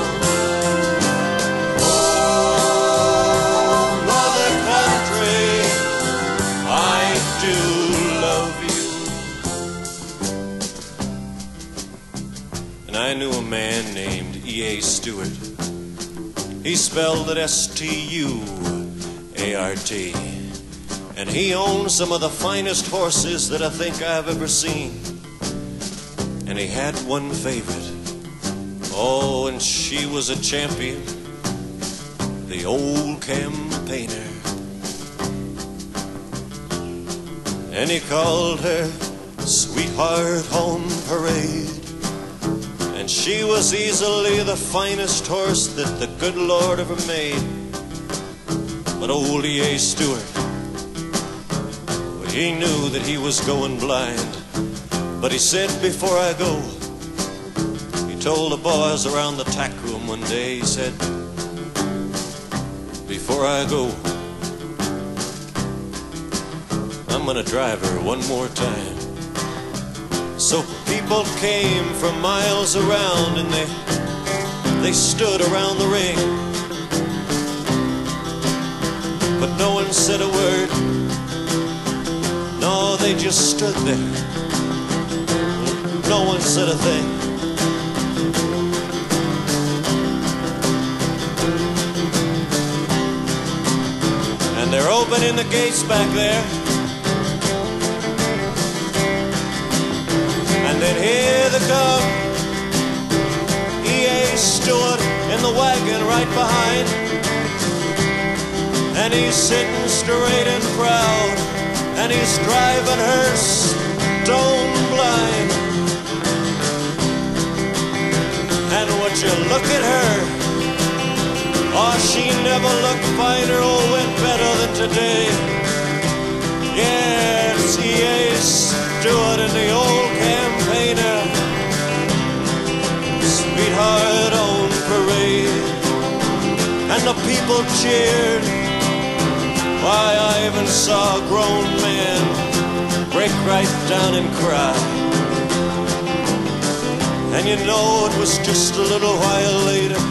I knew a man named E A Stewart. He spelled it S T U A R T. And he owned some of the finest horses that I think I've ever seen. And he had one favorite. Oh, and she was a champion, the old campaigner. And he called her Sweetheart on Parade. And she was easily the finest horse that the good Lord ever made. But old E A Stewart, well, he knew that he was going blind. But he said, before I go, he told the boys around the tack room one day, he said, before I go, I'm gonna drive her one more time. So people came from miles around and they they stood around the ring, but no one said a word. No, they just stood there. No one said a thing. And they're opening the gates back there. And then here they come, E A Stewart in the wagon right behind. And he's sitting straight and proud, and he's driving her stone blind. And would you look at her? Oh, she never looked finer or went better than today. Yes, E A Stewart in the old campaigner, Sweetheart on Parade. And the people cheered. Why, I even saw a grown man break right down and cry. And you know it was just a little while later.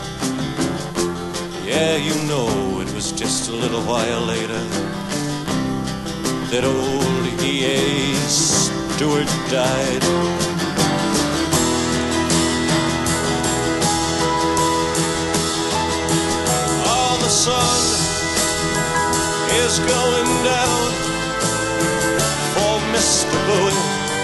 Yeah, you know it was just a little while later that old E A Stewart died. Oh, the sun is going down for Mister Bowie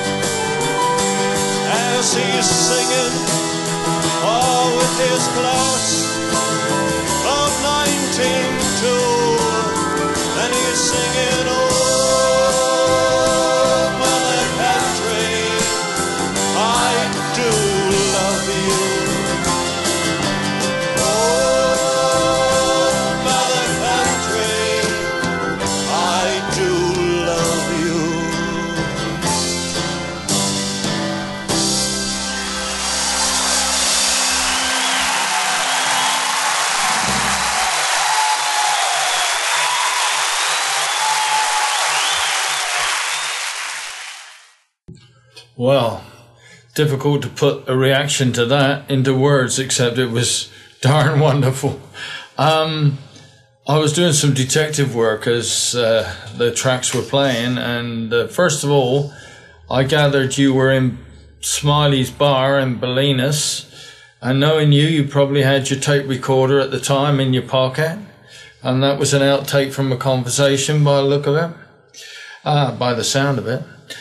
as he's singing all with his class of nineteen two, and he's singing, oh, mother country, I do love you. Oh, mother country, I do love you. Well, difficult to put a reaction to that into words, except it was darn wonderful. Um, I was doing some detective work as uh, the tracks were playing, and uh, first of all, I gathered you were in Smiley's Bar in Bolinas, and knowing you, you probably had your tape recorder at the time in your pocket, and that was an outtake from a conversation by the look of it, uh, by the sound of it.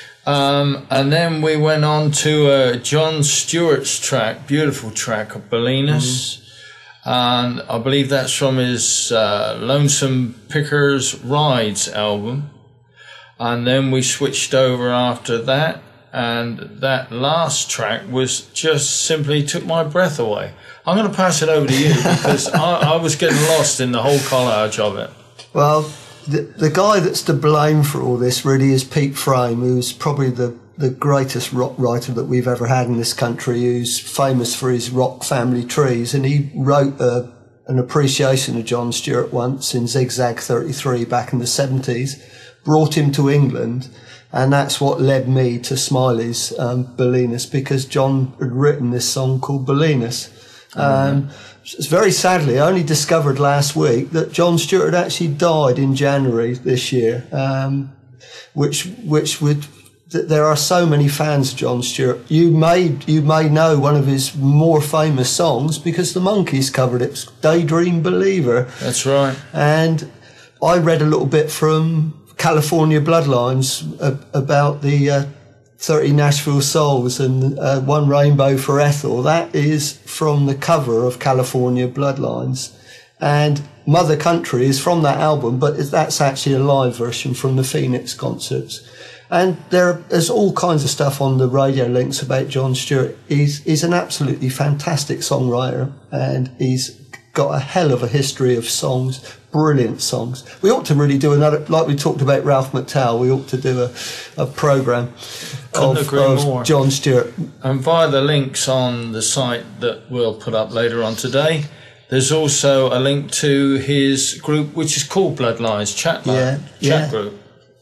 Um, and then we went on to uh, John Stewart's track, beautiful track of Bolinas. Mm-hmm. And I believe that's from his uh, Lonesome Pickers Rides album. And then we switched over after that. And that last track was just simply took my breath away. I'm going to pass it over to you because I, I was getting lost in the whole collage of it. Well, The, the guy that's to blame for all this really is Pete Frame, who's probably the, the greatest rock writer that we've ever had in this country, who's famous for his rock family trees. And he wrote a, an appreciation of John Stewart once in Zigzag thirty-three back in the seventies, brought him to England, and that's what led me to Smiley's um, Bolinas, because John had written this song called Bolinas. Um, It's very sadly, I only discovered last week that John Stewart had actually died in January this year, um, which which would th- there are so many fans of John Stewart. You may you may know one of his more famous songs because the Monkees covered it. It's Daydream Believer. That's right. And I read a little bit from California Bloodlines uh, about the Uh, thirty Nashville Souls and uh, One Rainbow for Ethel. That is from the cover of California Bloodlines. And Mother Country is from that album, but that's actually a live version from the Phoenix concerts. And there, there's all kinds of stuff on the radio links about John Stewart. He's, he's an absolutely fantastic songwriter, and he's got a hell of a history of songs, brilliant songs. We ought to really do another, like we talked about Ralph McTowell, we ought to do a, a programme of, of John Stewart. And via the links on the site that we'll put up later on today, there's also a link to his group, which is called Bloodlines Chat, yeah, chat yeah. group.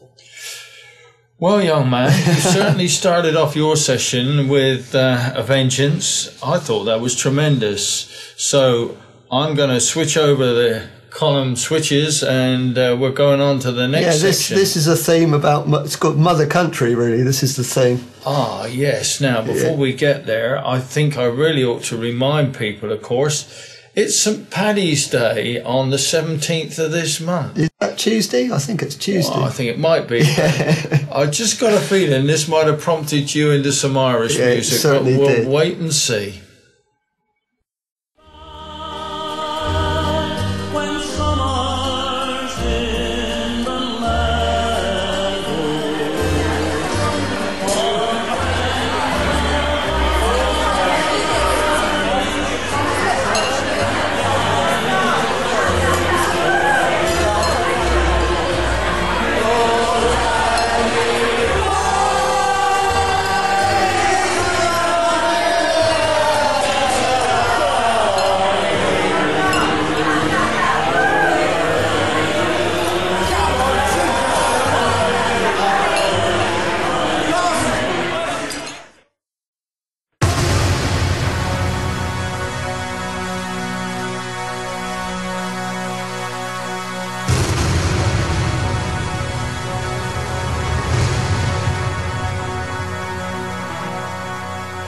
Well, young man, you certainly started off your session with uh, a vengeance. I thought that was tremendous. So I'm going to switch over the column switches, and uh, we're going on to the next yeah, this, section. This is a theme about, it's called Mother Country, really. This is the theme. Ah, yes. Now, before Yeah. we get there, I think I really ought to remind people, of course, it's Saint Paddy's Day on the seventeenth of this month. Is that Tuesday? I think it's Tuesday. Oh, I think it might be. I just got a feeling this might have prompted you into some Irish Yeah, it music, but certainly we'll did. wait and see. When summer's in the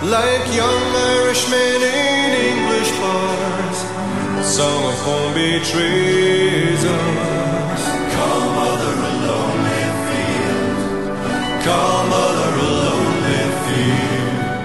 like young Irishmen in English bars. A song of home betrays us. Call mother a lonely field. Call mother a lonely field.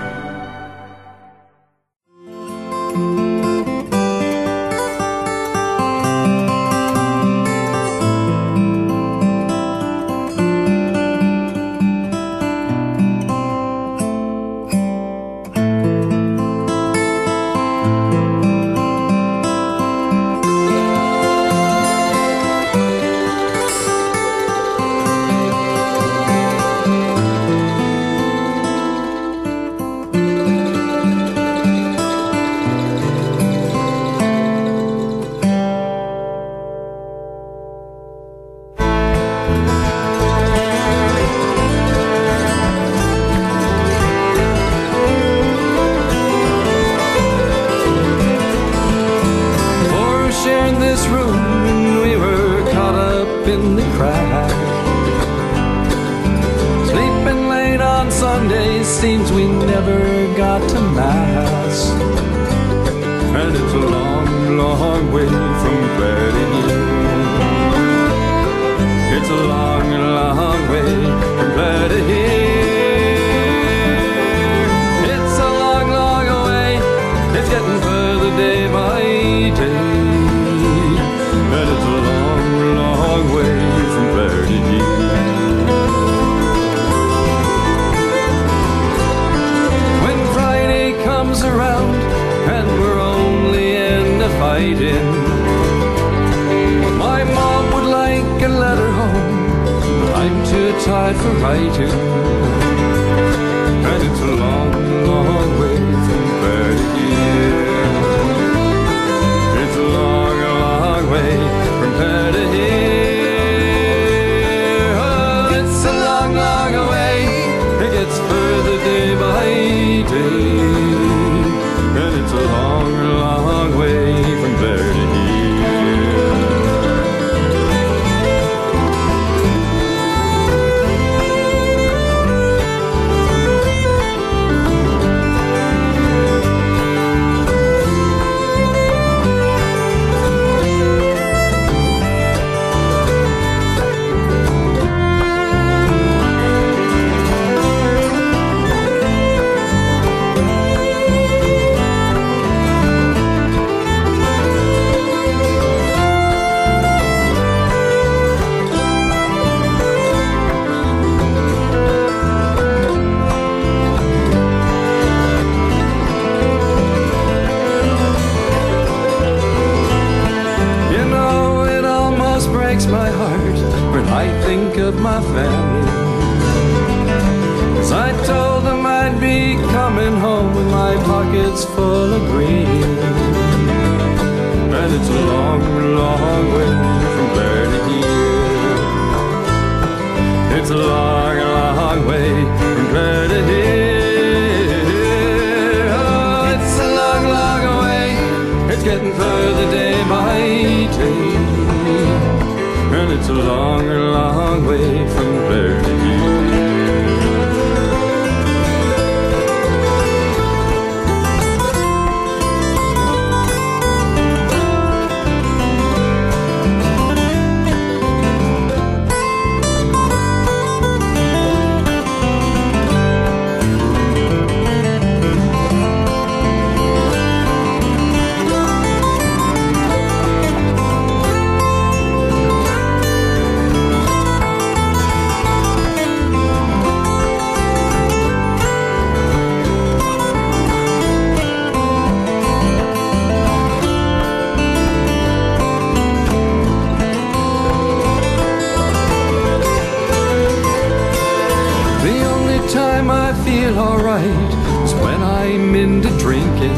Seems we never got to Mass, and it's a long, long way from Clare to here. It's a long, long way from Clare to here. It's a long, long way. It's getting further day by day, and it's a long, long way from Clare to here. Around and we're only in the fighting. My mom would like a letter home, but I'm too tired for writing. And it's a long, long way from Clare to here. It's a long, long way from Clare to here. Oh, it's a long, long way. It gets further day by day. It's a long, long way from Clare to my heart when I think of my family. 'Cause I told them I'd be coming home with my pockets full of green. And it's a long, long way from Clare to here. It's a long, long way from Clare to here. Oh, it's a long, long way. It's getting further day by day. And it's a long, long way from Clare to here. I feel alright is when I'm into drinking.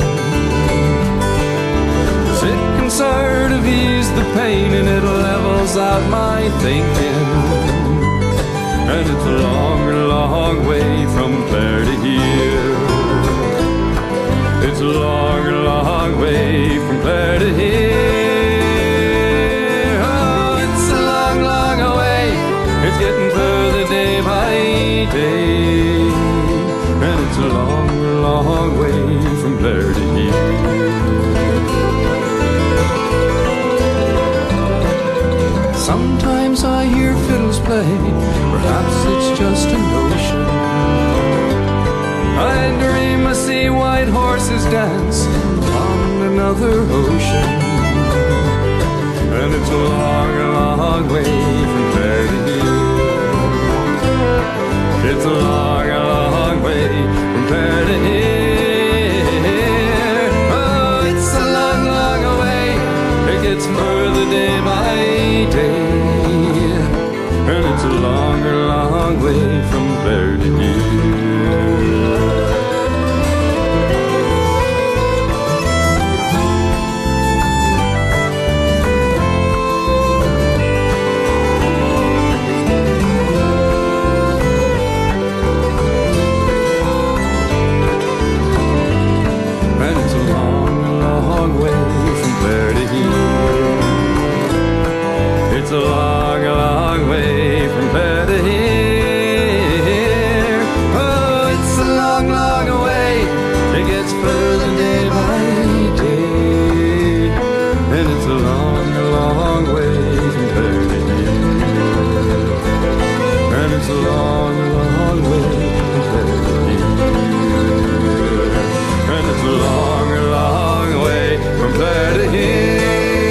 'Cause it can sort of ease the pain and it levels out my thinking. And it's a long, long way from Clare to here. It's a long, long way from Clare to here. Oh, it's a long, long way. It's getting further day by day. And it's a long, long way from Blair to here. Sometimes I hear fiddles play, perhaps it's just a notion. I dream I see white horses dance on another ocean. And it's a long, long way from Blair to here. It's a long, long way from Blair to here. Oh, it's a long, long way. It gets further day by day. And it's a long, long way from Blair to here. It's a long, long way from Blair to here. Oh, it's a long, long way. It gets further day by day. And it's a long, long way from Blair to here. And it's a long, long way from Blair to here. And it's a long, long way from Blair to here.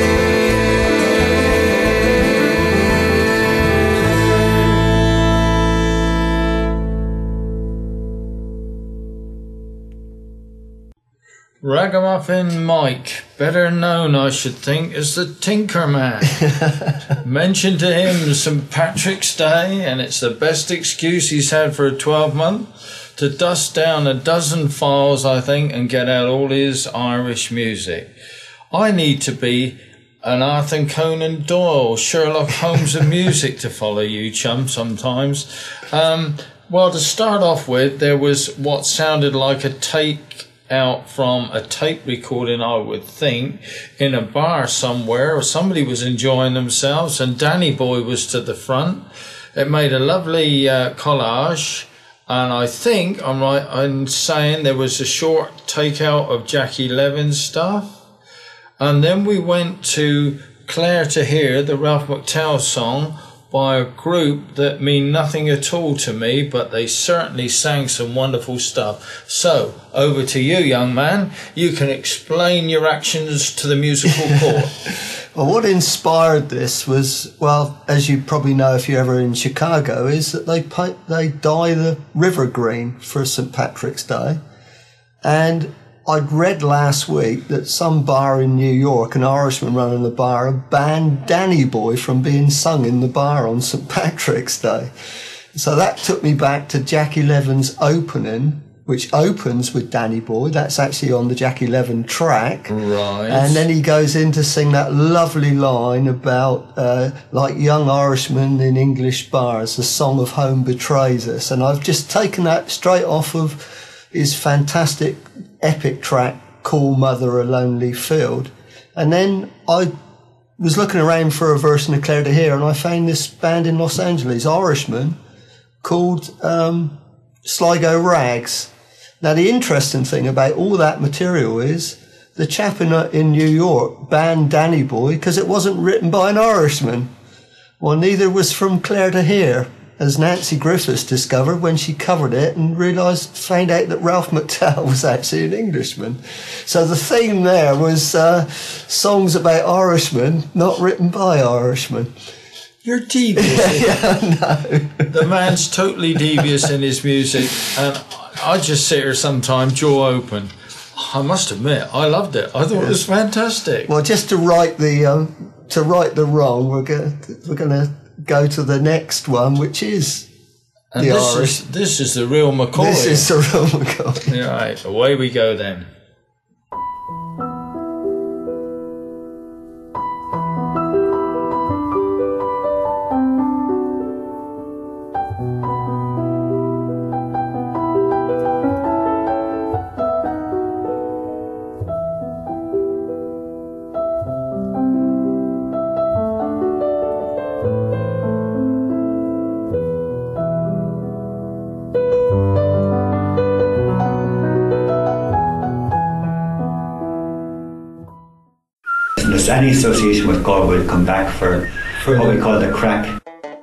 Ragamuffin Mike, better known, I should think, as the Tinker Man. Mentioned to him Saint Patrick's Day, and it's the best excuse he's had for a twelve-month to dust down a dozen files, I think, and get out all his Irish music. I need to be an Arthur Conan Doyle, Sherlock Holmes of music to follow you, chum, sometimes. Um, well, to start off with, there was what sounded like a take out from a tape recording, I would think, in a bar somewhere, or somebody was enjoying themselves and Danny Boy was to the front. It made a lovely uh, collage, and I think I'm right in saying there was a short takeout of Jackie Levin's stuff, and then we went to Claire to Hear, the Ralph McTell song, by a group that mean nothing at all to me, but they certainly sang some wonderful stuff. So, over to you, young man. You can explain your actions to the musical court. Well, what inspired this was, well, as you probably know if you're ever in Chicago, is that they pay, they dye the river green for Saint Patrick's Day. And I'd read last week that some bar in New York, an Irishman running the bar, banned Danny Boy from being sung in the bar on Saint Patrick's Day. So that took me back to Jackie Levin's opening, which opens with Danny Boy. That's actually on the Jackie Levin track. Right. And then he goes in to sing that lovely line about, uh, like young Irishmen in English bars, the song of home betrays us. And I've just taken that straight off of his fantastic epic track, Call Mother a Lonely Field. And then I was looking around for a verse in the Claire to Hear, and I found this band in Los Angeles, Irishmen, called um, Sligo Rags. Now, the interesting thing about all that material is the chap in, in New York banned Danny Boy because it wasn't written by an Irishman. Well, neither was From Claire to Hear, as Nancy Griffiths discovered when she covered it and realised, found out that Ralph McTell was actually an Englishman. So the theme there was uh, songs about Irishmen, not written by Irishmen. You're devious. Yeah, I know. The man's totally devious in his music, and I just sit here sometimes, jaw open. I must admit, I loved it. I thought yeah. it was fantastic. Well, just to right the um, to right the wrong, we're going we're going to go to the next one, which is and the this Irish. Is, this is the real McCoy. This is the real McCoy. All right, away we go then. any association with God will come back for, for what we call the crack.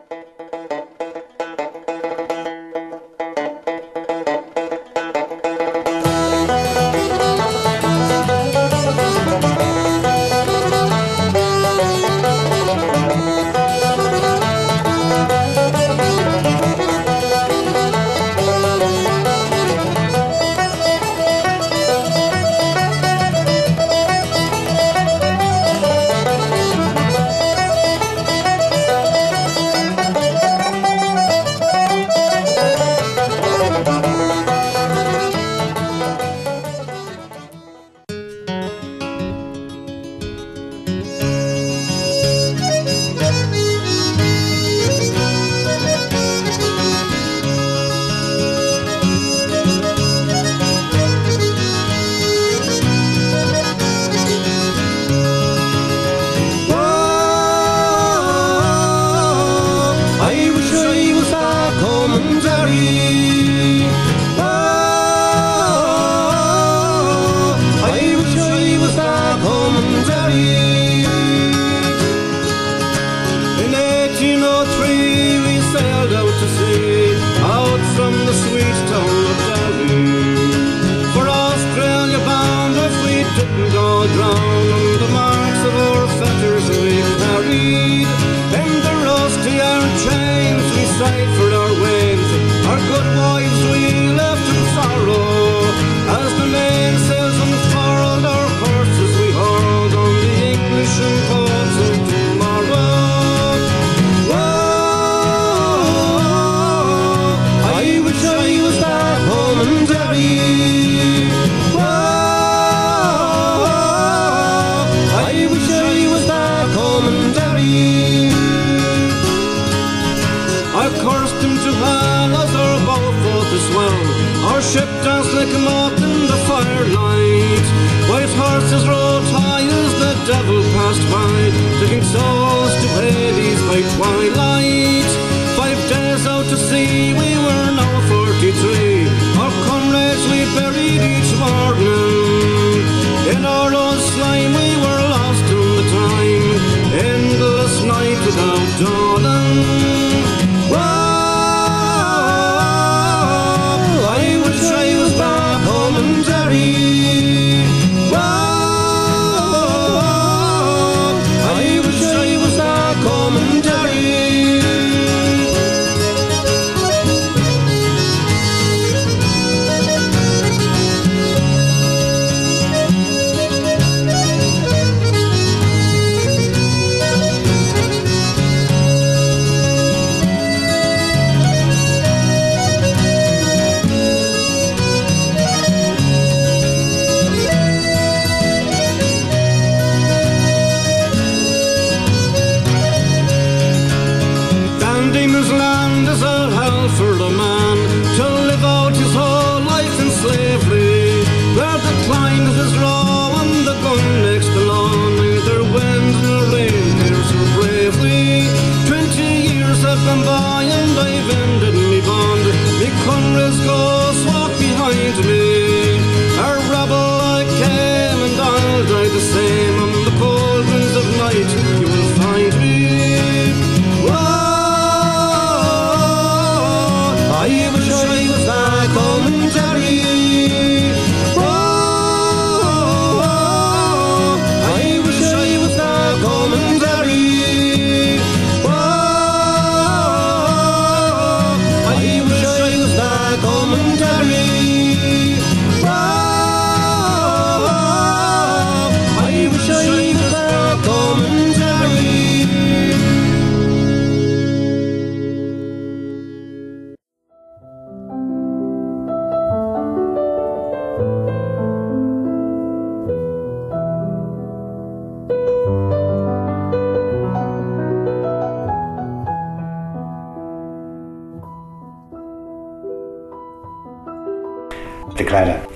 Declada.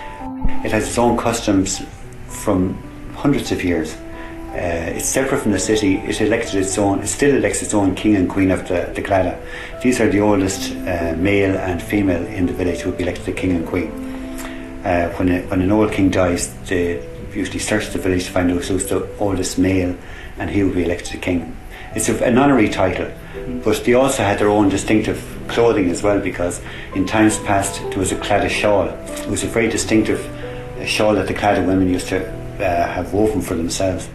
It has its own customs from hundreds of years. Uh, it's separate from the city. It elected its own. It still elects its own king and queen of the Declada. These are the oldest uh, male and female in the village who will be elected the king and queen. Uh, when, a, when an old king dies, they usually search the village to find out who's the oldest male, and he will be elected king. It's a, an honorary title, but they also had their own distinctive clothing as well, because in times past there was a Claddagh shawl. It was a very distinctive uh, shawl that the Claddagh women used to uh, have woven for themselves.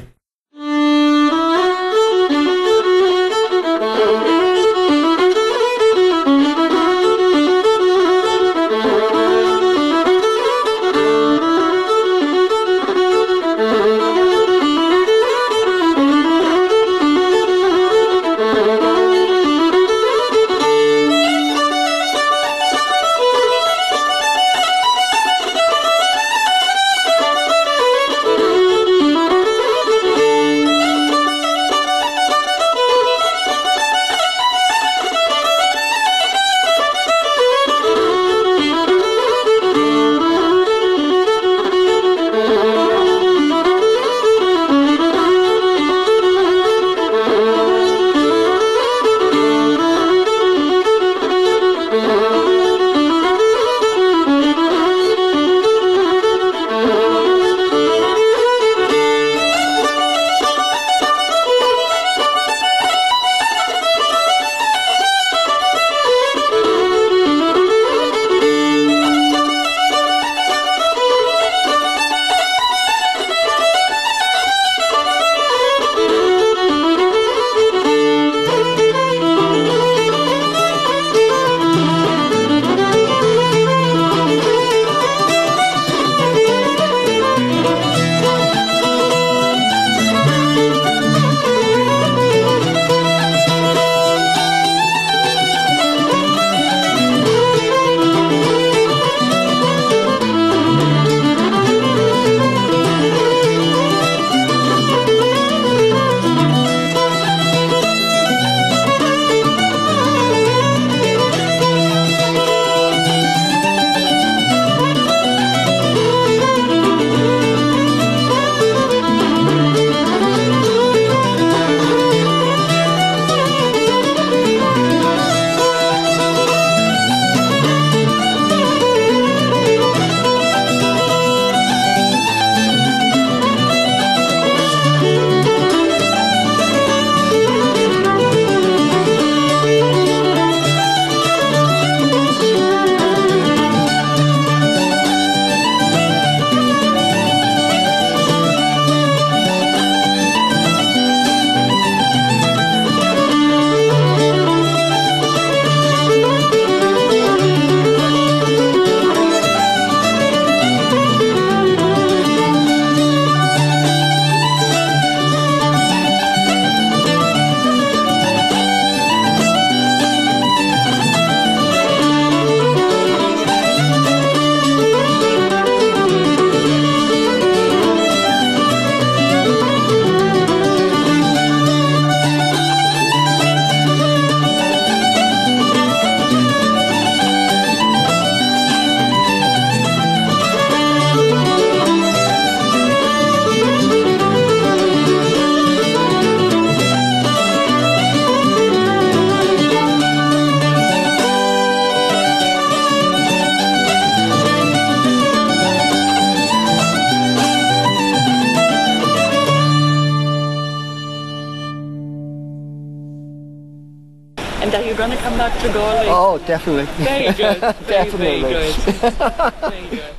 And are you going to come back to Galway? Oh, definitely. Very good. Very, Definitely. Very good. Very good.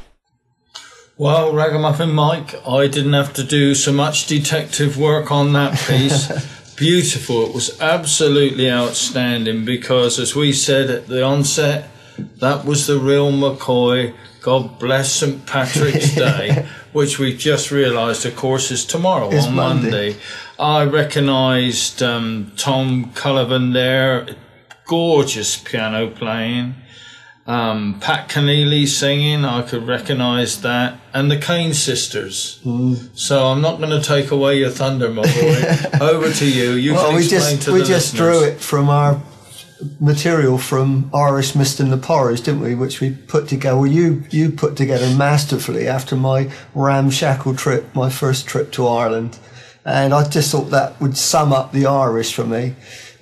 Well, Ragamuffin Mike, I didn't have to do so much detective work on that piece. Beautiful. It was absolutely outstanding because, as we said at the onset, that was the real McCoy. God bless Saint Patrick's Day, which we just realised, of course, is tomorrow It's on Monday. Monday. I recognised um, Tom Cullivan there, gorgeous piano playing. Um, Pat Keneally singing, I could recognise that, and the Kane sisters. Mm. So I'm not going to take away your thunder, my boy. Over to you. You well, can we explain just to we the just listeners. drew it from our material from Irish Mist and the Porridge, didn't we? Which we put together. Well, you you put together masterfully after my ramshackle trip, my first trip to Ireland, and I just thought that would sum up the Irish for me.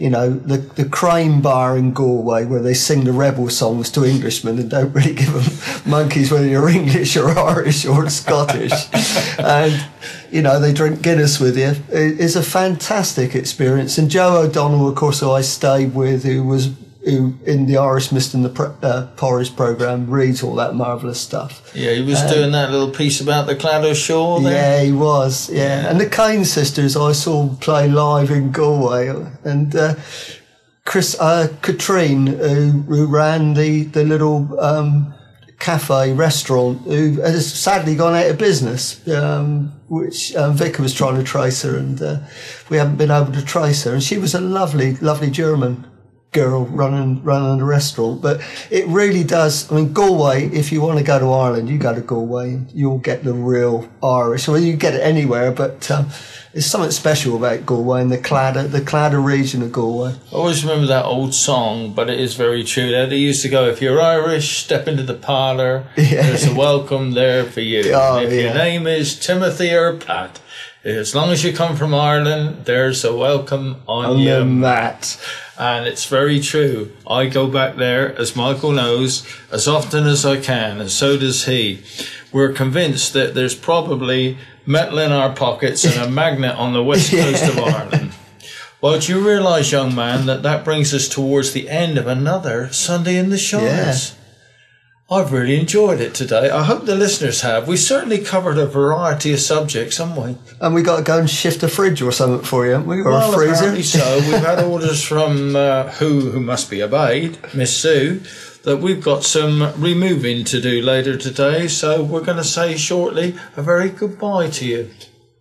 you know, the, the Crane Bar in Galway, where they sing the rebel songs to Englishmen and don't really give them monkeys whether you're English or Irish or Scottish. And, you know, they drink Guinness with you. It is a fantastic experience. And Joe O'Donnell, of course, who I stayed with, who was who in the Irish Mist and the Pro- uh, Porridge programme, reads all that marvellous stuff. Yeah, he was um, doing that little piece about the Claddagh Shore there. Yeah, he was, yeah. yeah. And the Kane sisters I saw play live in Galway. And uh, Chris, uh, Katrine, who, who ran the, the little um, cafe restaurant, who has sadly gone out of business, um, which um, Vicar was trying to trace her, and uh, we haven't been able to trace her. And she was a lovely, lovely German girl running running a restaurant. But it really does, I mean, Galway, if you want to go to Ireland, you go to Galway and you'll get the real Irish. Well, you get it anywhere, but um, there's something special about Galway and the Claddagh, the Claddagh region of Galway. I always remember that old song, but it is very true. They used to go, if you're Irish, step into the parlour, yeah. There's a welcome there for you. Oh, if yeah. your name is Timothy or Pat, as long as you come from Ireland, there's a welcome on, on your mat. And it's very true. I go back there, as Michael knows, as often as I can, and so does he. We're convinced that there's probably metal in our pockets and a magnet on the west yeah. coast of Ireland. Well, do you realise, young man, that that brings us towards the end of another Sunday in the Shires? Yeah. I've really enjoyed it today. I hope the listeners have. We certainly covered a variety of subjects, haven't we? And we got to go and shift a fridge or something for you, haven't we? Or well, a freezer? Apparently so. We've had orders from uh, who, who must be obeyed, Miss Sue, that we've got some removing to do later today. So we're going to say shortly a very goodbye to you.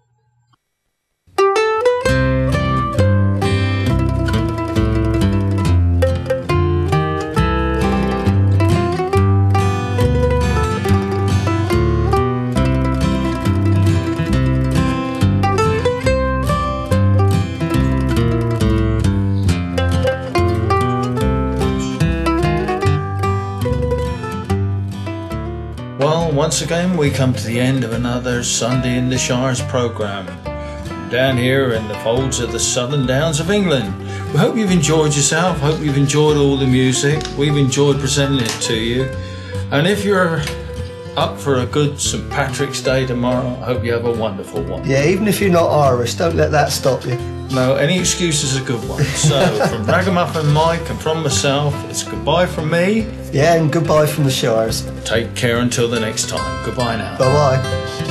Once again, we come to the end of another Sunday in the Shires programme, down here in the folds of the Southern Downs of England. We hope you've enjoyed yourself, hope you've enjoyed all the music. We've enjoyed presenting it to you. And if you're up for a good Saint Patrick's Day tomorrow, I hope you have a wonderful one. Yeah, even if you're not Irish, don't let that stop you. No, any excuse is a good one. So, from Ragamuffin Mike and from myself, it's goodbye from me. Yeah, and goodbye from the Shires. Take care until the next time. Goodbye now. Bye-bye.